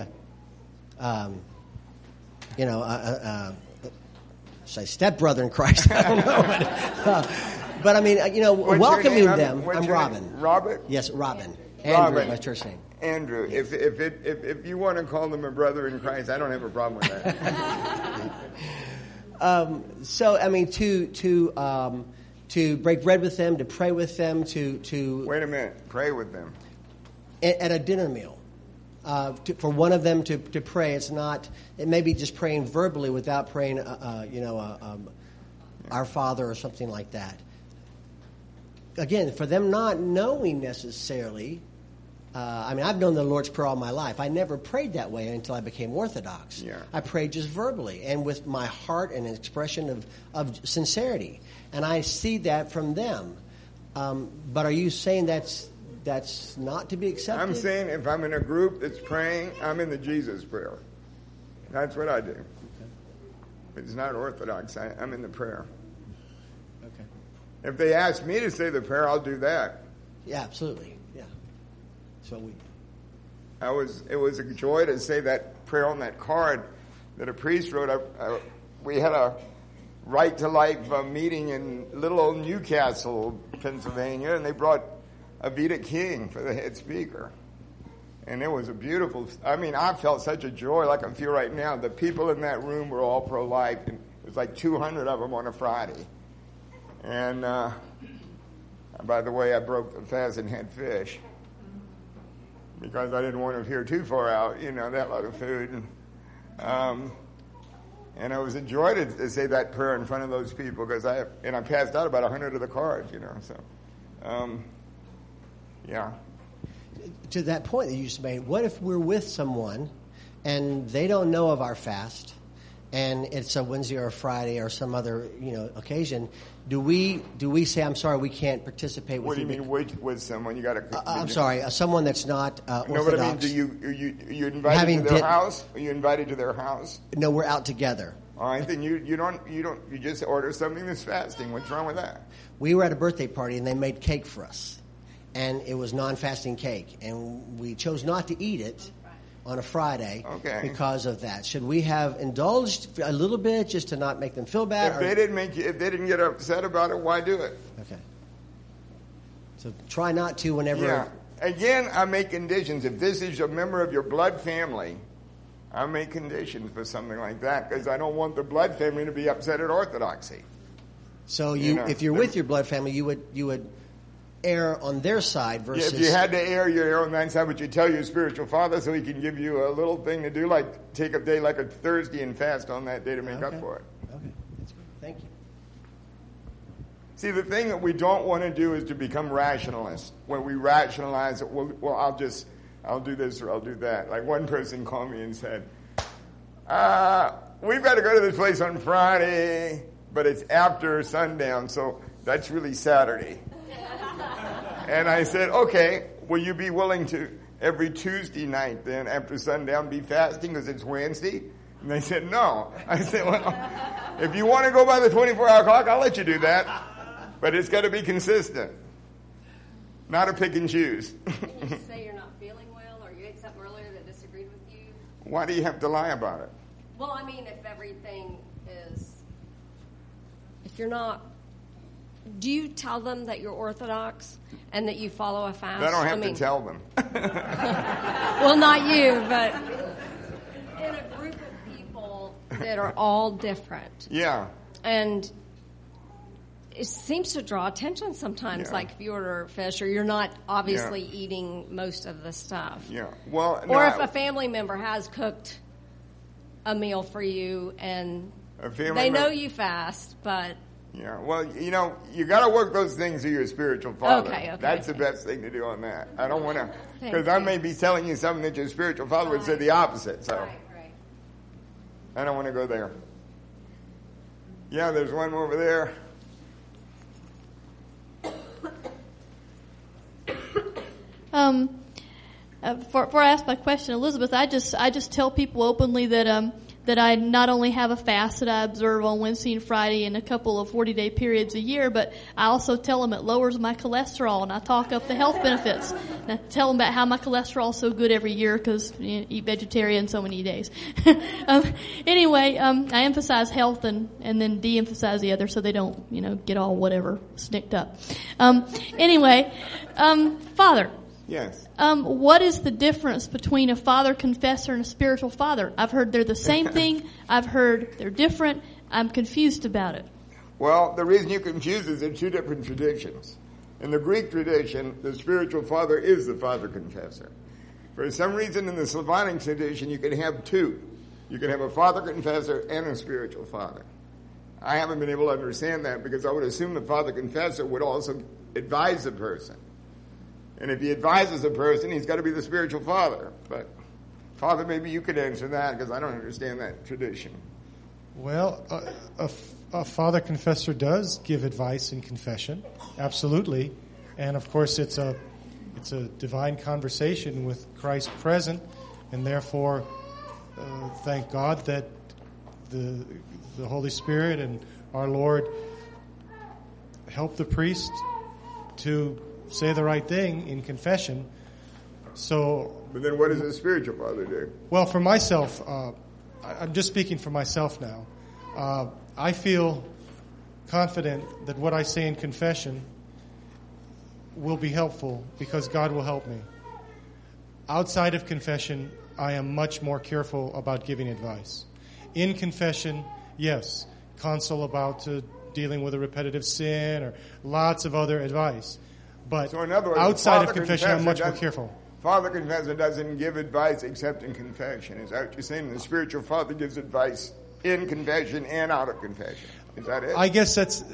say stepbrother in Christ? I don't know, but I mean, welcoming them. I'm Robin. Name? Robert? Yes, Robin. Andrew, my church name. Andrew, yes. if you want to call them a brother in Christ, I don't have a problem with that. So I mean, to break bread with them, to pray with them, to wait a minute, pray with them at a dinner meal. For one of them to pray, it may be just praying verbally without praying, our Father or something like that. Again, for them not knowing necessarily. I've known the Lord's Prayer all my life. I never prayed that way until I became Orthodox. Yeah. I prayed just verbally and with my heart and an expression of sincerity. And I see that from them. But are you saying that's not to be accepted? I'm saying if I'm in a group that's praying, I'm in the Jesus prayer. That's what I do. Okay. It's not Orthodox. I'm in the prayer. Okay. If they ask me to say the prayer, I'll do that. Yeah, absolutely. Yeah. So it was a joy to say that prayer on that card that a priest wrote. We had a Right to Life meeting in little old Newcastle, Pennsylvania, and they brought Avita King for the head speaker. And it was a beautiful, I felt such a joy like I feel right now. The people in that room were all pro-life, and it was like 200 of them on a Friday. And by the way, I broke the fast and had fish because I didn't want to veer too far out, that lot of food. And it was a joy to say that prayer in front of those people because I passed out about 100 of the cards, yeah. To that point that you just made, what if we're with someone and they don't know of our fast and it's a Wednesday or a Friday or some other, occasion? Do we say, I'm sorry, we can't participate with you? What do you mean with someone? You got to. I'm sorry, someone that's not Orthodox. No, but I mean, are you invited to their house? Are you invited to their house? No, we're out together. All right, then you just order something that's fasting. What's wrong with that? We were at a birthday party and they made cake for us, and it was non-fasting cake, and we chose not to eat it on a Friday because of that. Should we have indulged a little bit just to not make them feel bad? If they didn't get upset about it, why do it? Okay. So try not to whenever. Yeah. Again, I make conditions. If this is a member of your blood family, I make conditions for something like that because I don't want the blood family to be upset at Orthodoxy. So if you're with your blood family, you would err on their side versus... Yeah, if you had to err on that side, would you tell your spiritual father so he can give you a little thing to do, like take a day like a Thursday and fast on that day to make up for it? Okay, that's good. Thank you. See, the thing that we don't want to do is to become rationalists. When we rationalize it, well, I'll do this or I'll do that. Like one person called me and said, we've got to go to this place on Friday, but it's after sundown, so that's really Saturday. And I said, okay, will you be willing to every Tuesday night then after sundown be fasting because it's Wednesday? And they said, no. I said, well, if you want to go by the 24-hour clock, I'll let you do that. But it's got to be consistent. Not a pick and choose. Can you say you're not feeling well or you ate something earlier that disagreed with you? Why do you have to lie about it? Well, I mean, if everything is... If you're not... Do you tell them that you're Orthodox and that you follow a fast? I don't have to tell them. Well, not you, but in a group of people that are all different. Yeah. And it seems to draw attention sometimes, like if you order fish or you're not obviously eating most of the stuff. Yeah. Well, or if a family member has cooked a meal for you and they know you fast, but... Yeah, well, you got to work those things to your spiritual father. Okay. That's the best thing to do on that. I don't want to, because I may be telling you something that your spiritual father would say the opposite. So right. I don't want to go there. Yeah, there's one over there. Before I ask my question, Elizabeth, I just tell people openly that I not only have a fast that I observe on Wednesday and Friday and a couple of 40-day periods a year, but I also tell them it lowers my cholesterol, and I talk up the health benefits. And I tell them about how my cholesterol is so good every year because eat vegetarian so many days. Anyway, I emphasize health and then de-emphasize the other so they don't, get all whatever snicked up. Father. Yes. What is the difference between a father confessor and a spiritual father? I've heard they're the same thing. I've heard they're different. I'm confused about it. Well, the reason you're confused is they're two different traditions. In the Greek tradition, the spiritual father is the father confessor. For some reason in the Slavonic tradition, you can have two. You can have a father confessor and a spiritual father. I haven't been able to understand that because I would assume the father confessor would also advise the person. And if he advises a person, he's got to be the spiritual father. But, Father, maybe you could answer that because I don't understand that tradition. Well, a father confessor does give advice in confession, absolutely. And, of course, it's a divine conversation with Christ present. And, therefore, thank God that the Holy Spirit and our Lord help the priest to say the right thing in confession. So, but then what does a spiritual father do? Well, for myself, I'm just speaking for myself now. I feel confident that what I say in confession will be helpful because God will help me. Outside of confession, I am much more careful about giving advice. In confession, yes, counsel about dealing with a repetitive sin or lots of other advice. But so in other words, outside of confession, I'm much more careful. Father confessor doesn't give advice except in confession. Is that what you're saying? The spiritual father gives advice in confession and out of confession. Is that it? I guess that's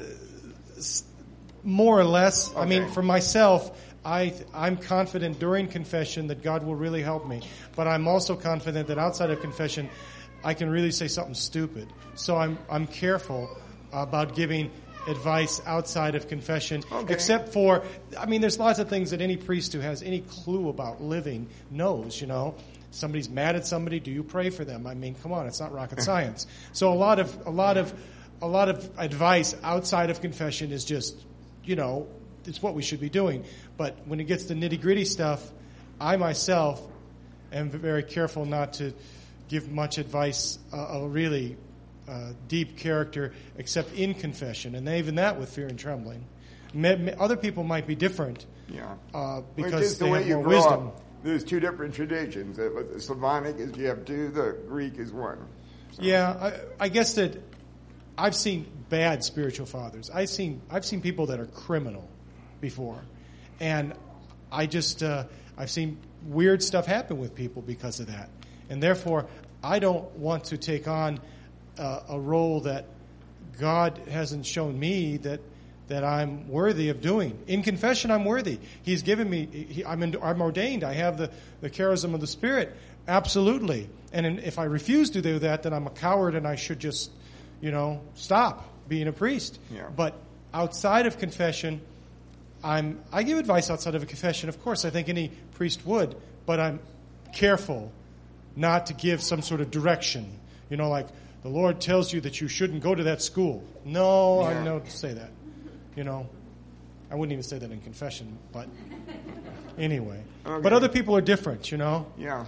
more or less. Okay. I mean, for myself, I'm confident during confession that God will really help me. But I'm also confident that outside of confession, I can really say something stupid. So I'm careful about giving advice outside of confession, except for, I mean, there's lots of things that any priest who has any clue about living knows, you know. Somebody's mad at somebody, do you pray for them? I mean, come on, it's not rocket science. So a lot of advice outside of confession is just, you know, it's what we should be doing. But when it gets to nitty-gritty stuff, I myself am very careful not to give much advice of really deep character except in confession, and even that with fear and trembling. Other people might be different because they have more wisdom. Up, there's two different traditions. The Slavonic is you have two, the Greek is one. So. Yeah, I guess that I've seen bad spiritual fathers. I've seen people that are criminal before, and I've seen weird stuff happen with people because of that, and therefore I don't want to take on a role that God hasn't shown me that I'm worthy of doing. In confession, I'm worthy. He's given me. I'm ordained. I have the charism of the Spirit. Absolutely. And if I refuse to do that, then I'm a coward, and I should just, stop being a priest. Yeah. But outside of confession, I give advice outside of a confession. Of course, I think any priest would, but I'm careful not to give some sort of direction. Like the Lord tells you that you shouldn't go to that school. No, I don't say that. I wouldn't even say that in confession, but anyway. Okay. But other people are different, Yeah.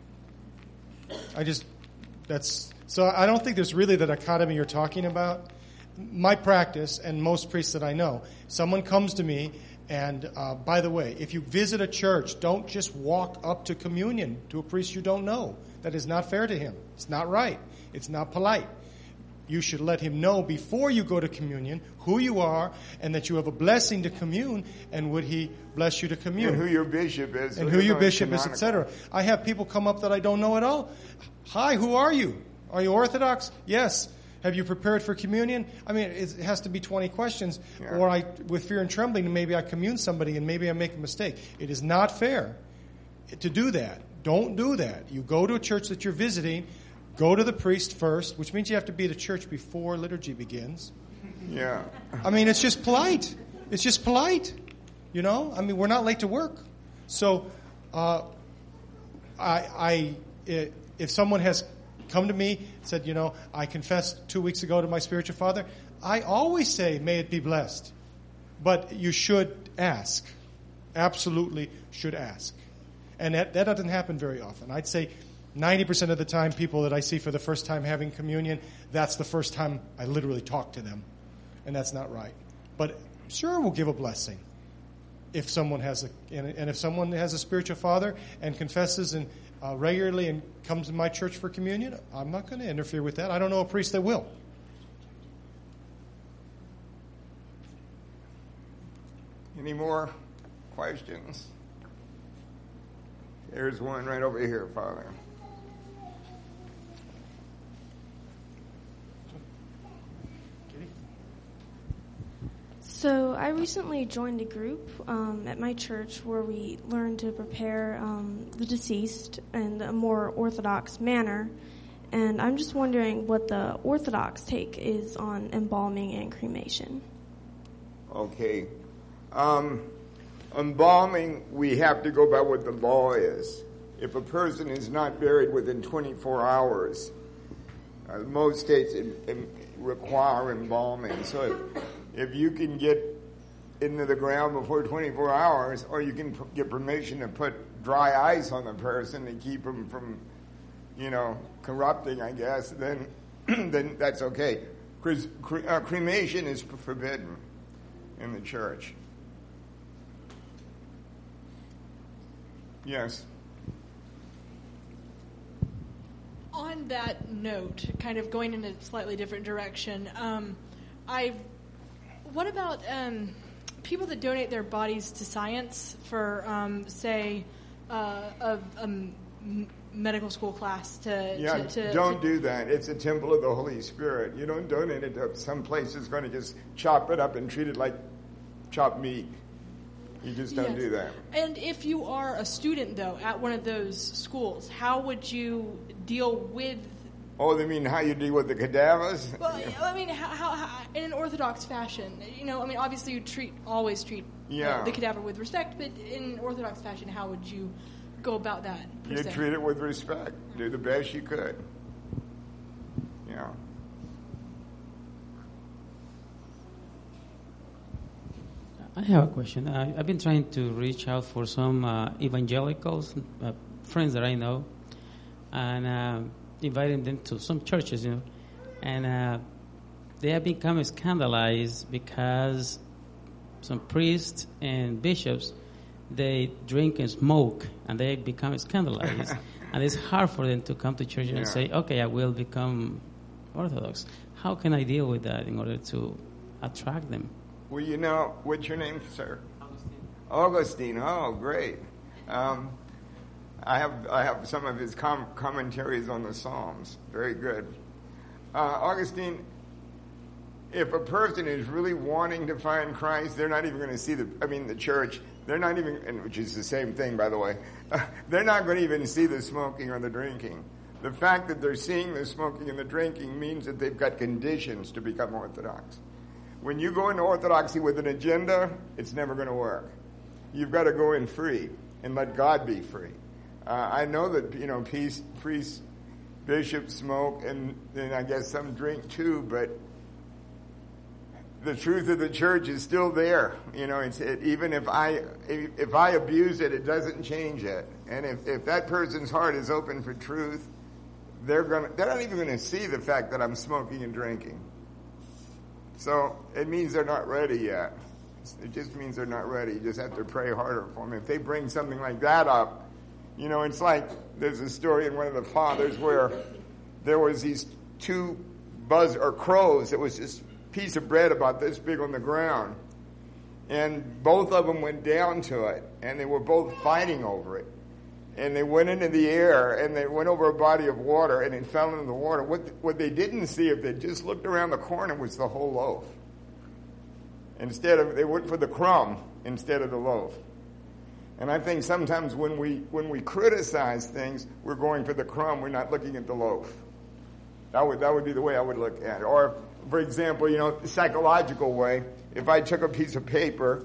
So I don't think there's really the dichotomy you're talking about. My practice, and most priests that I know, someone comes to me, and by the way, if you visit a church, don't just walk up to communion to a priest you don't know. That is not fair to him. It's not right. It's not polite. You should let him know before you go to communion who you are and that you have a blessing to commune, and would he bless you to commune. And who your bishop is. And who your bishop is, etc. I have people come up that I don't know at all. Hi, who are you? Are you Orthodox? Yes. Have you prepared for communion? I mean, it has to be 20 questions. Yeah. Or with fear and trembling, maybe I commune somebody and maybe I make a mistake. It is not fair to do that. Don't do that. You go to a church that you're visiting, go to the priest first, which means you have to be at a church before liturgy begins. Yeah. I mean, it's just polite. It's just polite. I mean, we're not late to work. So, if someone has come to me and said, I confessed 2 weeks ago to my spiritual father, I always say, may it be blessed. But you should ask. Absolutely should ask. And that doesn't happen very often. I'd say 90% of the time, people that I see for the first time having communion, that's the first time I literally talk to them. And that's not right. But sure, we'll give a blessing. If someone has a spiritual father and confesses and regularly and comes to my church for communion, I'm not going to interfere with that. I don't know a priest that will. Any more questions? There's one right over here, Father. So I recently joined a group at my church where we learned to prepare the deceased in a more orthodox manner. And I'm just wondering what the Orthodox take is on embalming and cremation. Okay. Embalming, we have to go by what the law is. If a person is not buried within 24 hours, most states require embalming. So if you can get into the ground before 24 hours, or you can get permission to put dry ice on the person to keep them from corrupting, I guess, then then that's okay. Cremation is forbidden in the church. Yes. On that note, kind of going in a slightly different direction, what about people that donate their bodies to science for, say, a medical school class don't do that. It's a temple of the Holy Spirit. You don't donate it to some place that's going to just chop it up and treat it like chopped meat. You just don't do that. And if you are a student, though, at one of those schools, how would you deal with... Oh, they mean how you deal with the cadavers? Well, I mean, how in an Orthodox fashion, obviously you always treat the cadaver with respect, but in an Orthodox fashion, how would you go about that? You treat it with respect. Do the best you could. Yeah. I have a question. I've been trying to reach out for some evangelicals, friends that I know, and inviting them to some churches, and they have become scandalized because some priests and bishops, they drink and smoke, and they become scandalized. And it's hard for them to come to church and say, okay, I will become Orthodox. How can I deal with that in order to attract them? Well, what's your name, sir? Augustine. Oh, great. I have some of his commentaries on the Psalms. Very good. Augustine, if a person is really wanting to find Christ, they're not even going to see the church. They're not even, which is the same thing, by the way. They're not going to even see the smoking or the drinking. The fact that they're seeing the smoking and the drinking means that they've got conditions to become Orthodox. When you go into Orthodoxy with an agenda, it's never going to work. You've got to go in free and let God be free. I know that, priests, bishops smoke, and I guess some drink too, but the truth of the church is still there. Even if I abuse it, it doesn't change it. And if that person's heart is open for truth, they're not even going to see the fact that I'm smoking and drinking. So it means they're not ready yet. It just means they're not ready. You just have to pray harder for them. If they bring something like that up, it's like there's a story in one of the fathers where there was these two crows. It was this piece of bread about this big on the ground. And both of them went down to it, and they were both fighting over it. And they went into the air, and they went over a body of water, and it fell into the water. What they didn't see, if they just looked around the corner, was the whole loaf. They went for the crumb instead of the loaf. And I think sometimes when we criticize things, we're going for the crumb. We're not looking at the loaf. That would be the way I would look at it. Or, for example, the psychological way. If I took a piece of paper.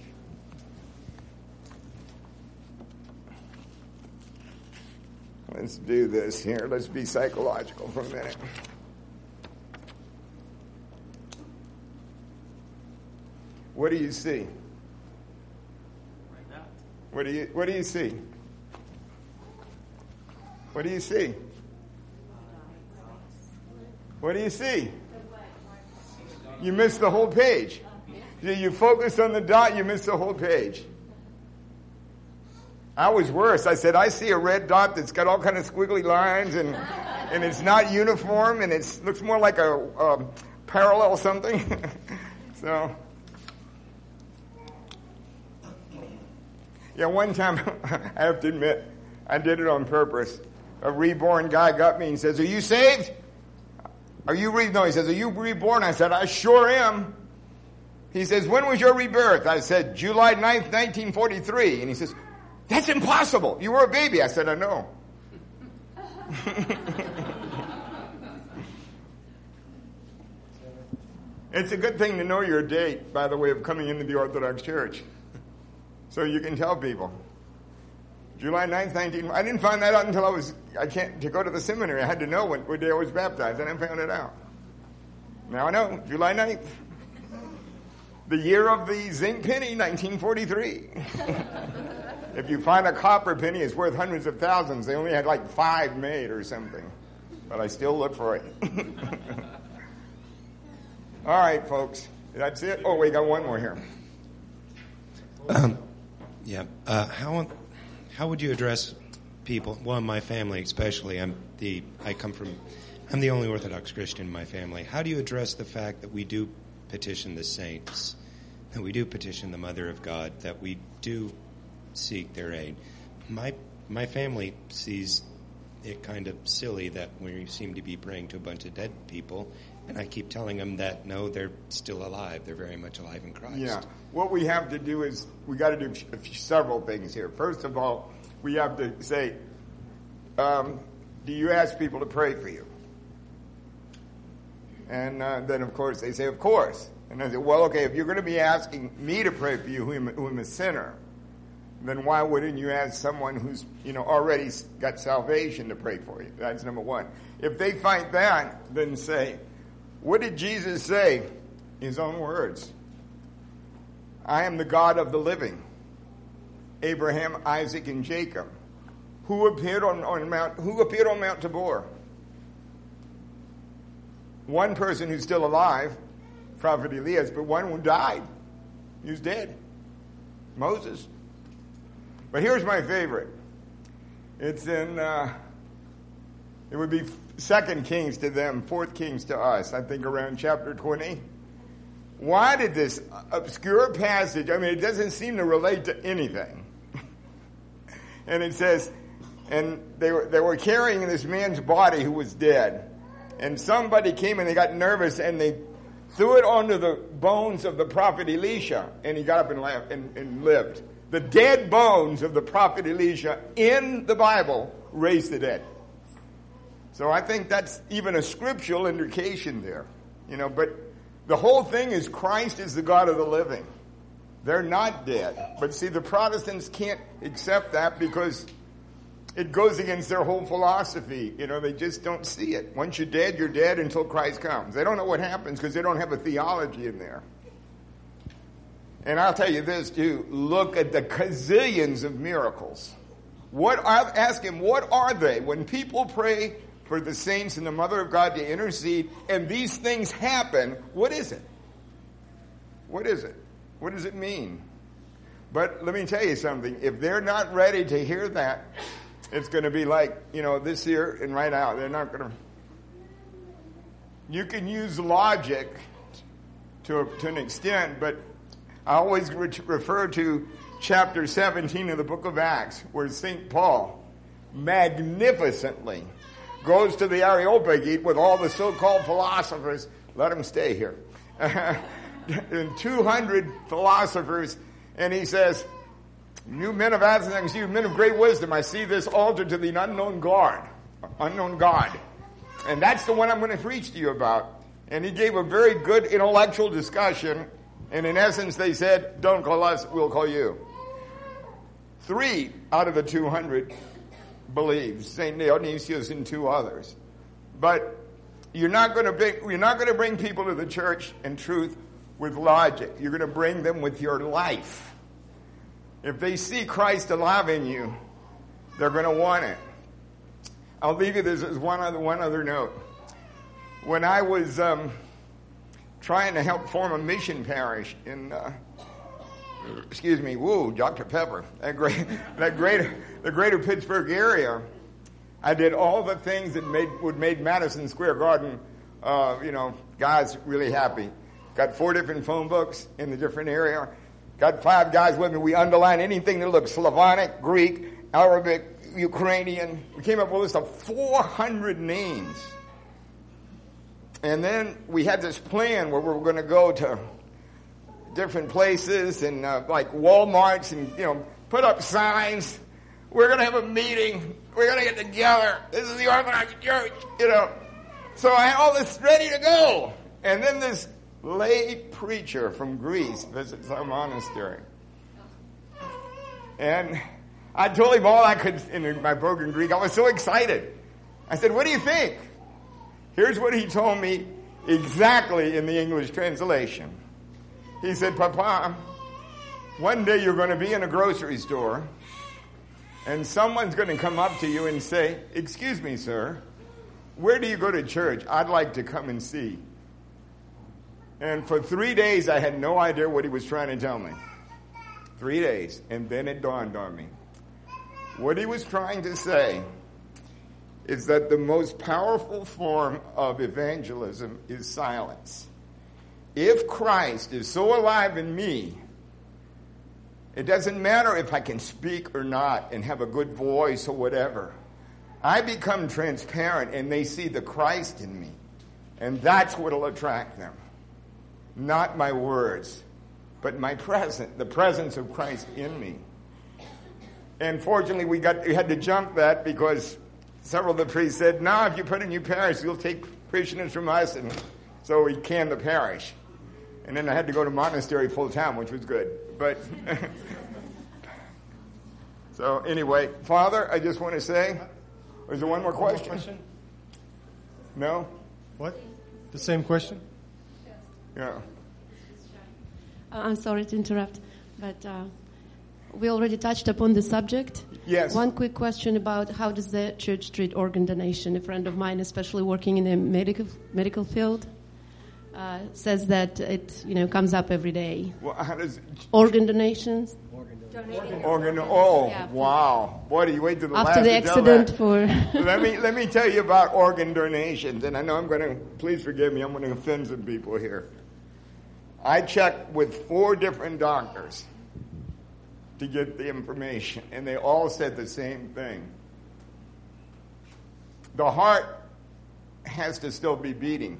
Let's do this here. Let's be psychological for a minute. What do you see? What do you see? What do you see? What do you see? You missed the whole page. You focused on the dot, you missed the whole page. I was worse. I said, I see a red dot that's got all kind of squiggly lines, and it's not uniform, and it looks more like a parallel something. So, one time, I have to admit, I did it on purpose. A reborn guy got me and says, "Are you saved? No, he says, "Are you reborn?" I said, "I sure am." He says, "When was your rebirth?" I said, "July 9th, 1943. And he says, "That's impossible. You were a baby." I said, "I know." It's a good thing to know your date, by the way, of coming into the Orthodox Church. So you can tell people. July 9th, I didn't find that out until to go to the seminary. I had to know what day I was baptized, and I found it out. Now I know, July 9th. The year of the zinc penny, 1943. If you find a copper penny, it's worth hundreds of thousands. They only had like 5 made or something. But I still look for it. All right, folks. That's it. Oh, we got one more here. How would you address people? Well, my family especially. I'm the only Orthodox Christian in my family. How do you address the fact that we do petition the saints, that we do petition the Mother of God, that we do seek their aid? My family sees it kind of silly that we seem to be praying to a bunch of dead people, and I keep telling them that no, they're still alive. They're very much alive in Christ. Yeah. What we have to do is we got to do several things here. First of all, we have to say, do you ask people to pray for you? And then, of course, they say, of course. And I say, well, okay, if you're going to be asking me to pray for you, who am a sinner, then why wouldn't you ask someone who's, already got salvation to pray for you? That's number one. If they fight that, then say, what did Jesus say? His own words. I am the God of the living. Abraham, Isaac, and Jacob. Who appeared on Mount Tabor? One person who's still alive, Prophet Elias, but one who died. He was dead. Moses. But here's my favorite. It's in, it would be 2 Kings to them, 4 Kings to us, I think around chapter 20. Why did this obscure passage, it doesn't seem to relate to anything. And it says, and they were carrying this man's body who was dead. And somebody came and they got nervous and they threw it onto the bones of the prophet Elisha. And he got up and lived. The dead bones of the prophet Elisha in the Bible raised the dead. So I think that's even a scriptural indication there. But the whole thing is Christ is the God of the living. They're not dead. But see, the Protestants can't accept that because it goes against their whole philosophy. They just don't see it. Once you're dead until Christ comes. They don't know what happens because they don't have a theology in there. And I'll tell you this too, look at the gazillions of miracles. Ask him, what are they? When people pray for the saints and the Mother of God to intercede, and these things happen, what is it? What is it? What does it mean? But let me tell you something. If they're not ready to hear that, it's going to be like, this year and right out. They're not going to. You can use logic to an extent, but I always refer to chapter 17 of the book of Acts, where St. Paul magnificently goes to the Areopagite with all the so-called philosophers. Let them stay here. And 200 philosophers, and he says, you men of Athens, you men of great wisdom, I see this altar to the unknown God. And that's the one I'm going to preach to you about. And he gave a very good intellectual discussion. And in essence, they said, don't call us, we'll call you. 3 out of the 200 believed, St. Dionysius and 2 others. But you're not going to bring people to the church and truth with logic. You're going to bring them with your life. If they see Christ alive in you, they're going to want it. I'll leave you this as one other note. When I was trying to help form a mission parish in, Dr. Pepper, the greater Pittsburgh area, I did all the things that would make Madison Square Garden, guys really happy. Got 4 different phone books in the different area. Got 5 guys with me. We underlined anything that looked Slavonic, Greek, Arabic, Ukrainian. We came up with a list of 400 names. And then we had this plan where we were going to go to different places and like Walmarts and, put up signs. We're going to have a meeting. We're going to get together. This is the Orthodox Church, So I had all this ready to go. And then this lay preacher from Greece visits our monastery. And I told him all I could in my broken Greek. I was so excited. I said, what do you think? Here's what he told me exactly in the English translation. He said, Papa, one day you're going to be in a grocery store And someone's going to come up to you and say, "Excuse me, sir, where do you go to church? I'd like to come and see." And for 3 days, I had no idea what he was trying to tell me. 3 days. And then it dawned on me. What he was trying to say is that the most powerful form of evangelism is silence. If Christ is so alive in me, it doesn't matter if I can speak or not and have a good voice or whatever. I become transparent and they see the Christ in me. And that's what will attract them. Not my words, but my presence, the presence of Christ in me. And fortunately, we had to jump that because several of the priests said, "No, if you put in your parish, you'll take parishioners from us." And so we canned the parish. And then I had to go to monastery full time, which was good. But so anyway, Father, I just want to say, is there one more question? No? What? The same question? Yeah. I'm sorry to interrupt, but we already touched upon the subject. Yes. One quick question about how does the church treat organ donation? A friend of mine, especially working in the medical field, says that it comes up every day. Well, how does organ donations? Yeah. Wow. Boy, do you wait till the after last the accident for let me tell you about organ donations, and I know please forgive me, I'm going to offend some people here. I checked with 4 different doctors to get the information, and they all said the same thing. The heart has to still be beating.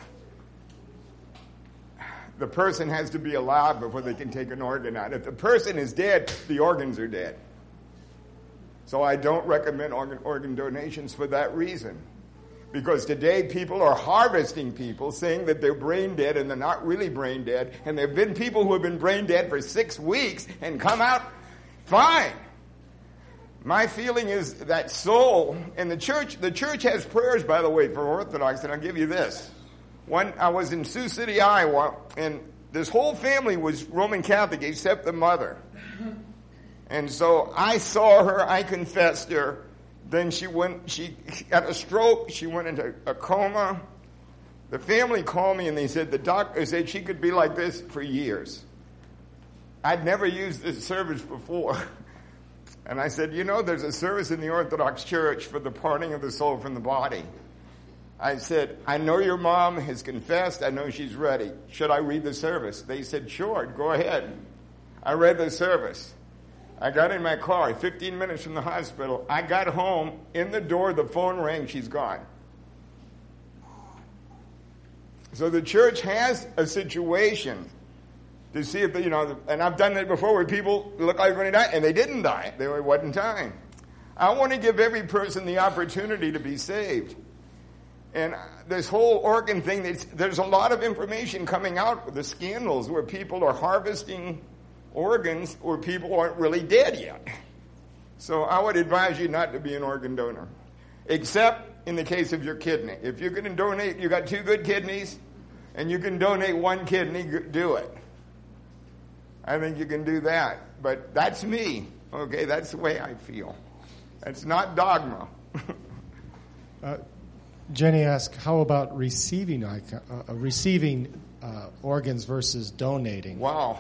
The person has to be alive before they can take an organ out. If the person is dead, the organs are dead. So I don't recommend organ donations for that reason. Because today people are harvesting people, saying that they're brain dead and they're not really brain dead. And there have been people who have been brain dead for 6 weeks and come out fine. My feeling is that soul, and the church has prayers, by the way, for Orthodox, and I'll give you this. I was in Sioux City, Iowa, and this whole family was Roman Catholic except the mother. And so I saw her, I confessed her. Then she got a stroke, she went into a coma. The family called me and they said the doctor said she could be like this for years. I'd never used this service before. And I said, there's a service in the Orthodox Church for the parting of the soul from the body. I said, I know your mom has confessed. I know she's ready. Should I read the service? They said, sure, go ahead. I read the service. I got in my car 15 minutes from the hospital. I got home. In the door, the phone rang. She's gone. So the church has a situation to see if, and I've done it before where people look like they're going to die, and they didn't die. It wasn't time. I want to give every person the opportunity to be saved. And this whole organ thing, there's a lot of information coming out with the scandals where people are harvesting organs where people aren't really dead yet. So I would advise you not to be an organ donor, except in the case of your kidney. If you're going to donate, you got 2 good kidneys, and you can donate 1 kidney, do it. I think you can do that. But that's me, okay? That's the way I feel. That's not dogma. Jenny asked, how about receiving organs versus donating? Wow.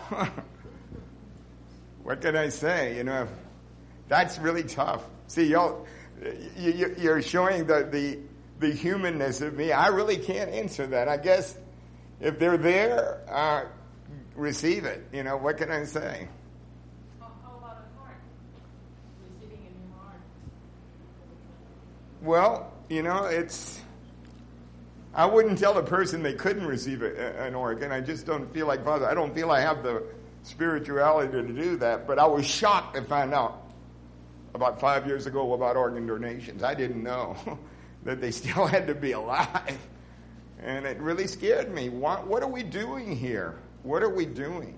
What can I say? That's really tough. See, you're showing the humanness of me. I really can't answer that. I guess if they're there, receive it. What can I say? How about a heart? Receiving in your heart? Well, I wouldn't tell a person they couldn't receive an organ. I just don't feel like, Father, I don't feel I have the spirituality to do that. But I was shocked to find out about 5 years ago about organ donations. I didn't know that they still had to be alive. And it really scared me. What are we doing here? What are we doing?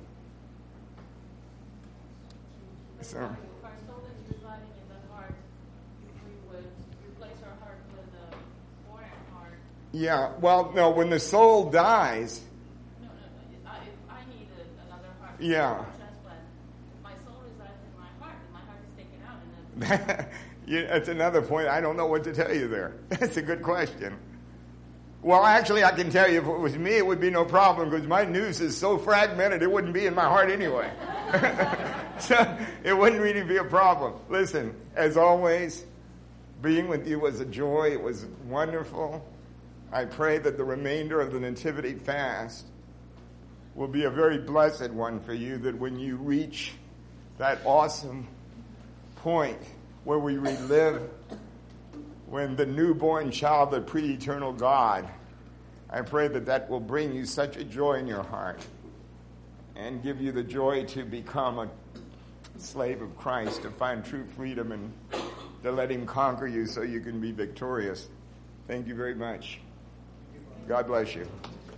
So. Our soul is residing in the heart. We would replace our heart with a foreign heart. Yeah, well, no, when the soul dies. No. If I needed another heart. Yeah. Transplant. My soul resides in my heart, and my heart is taken out, and then That's another point. I don't know what to tell you there. That's a good question. Well, actually, I can tell you if it was me, it would be no problem because my news is so fragmented, it wouldn't be in my heart anyway. So it wouldn't really be a problem. Listen, as always, being with you was a joy. It was wonderful. I pray that the remainder of the Nativity fast will be a very blessed one for you, that when you reach that awesome point where we relive when the newborn child, the pre-eternal God, I pray that that will bring you such a joy in your heart and give you the joy to become a slave of Christ, to find true freedom and to let him conquer you so you can be victorious. Thank you very much. God bless you.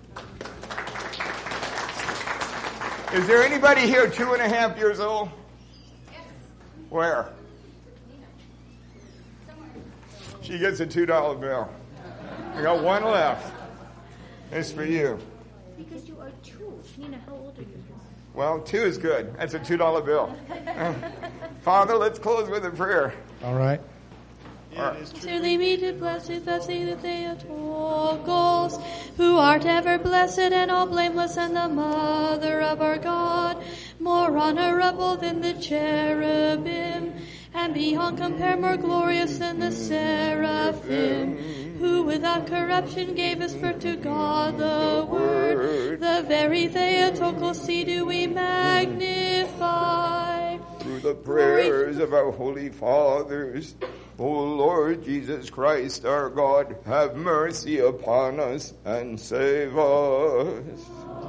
Is there anybody here 2.5 years old? Where? She gets a $2 bill. I got one left. It's for you. Because you are 2. Nina, how old are you? Well, 2 is good. That's a $2 bill. Father, let's close with a prayer. All right. Sincerely meted, blessed, that Theotokos, who art ever blessed and all blameless, and the mother of our God, more honorable than the cherubim, and beyond compare more glorious than the seraphim, who without corruption gave us birth to God the Word, the very Theotokos do we magnify. Through the prayers of our holy fathers, O Lord Jesus Christ, our God, have mercy upon us and save us.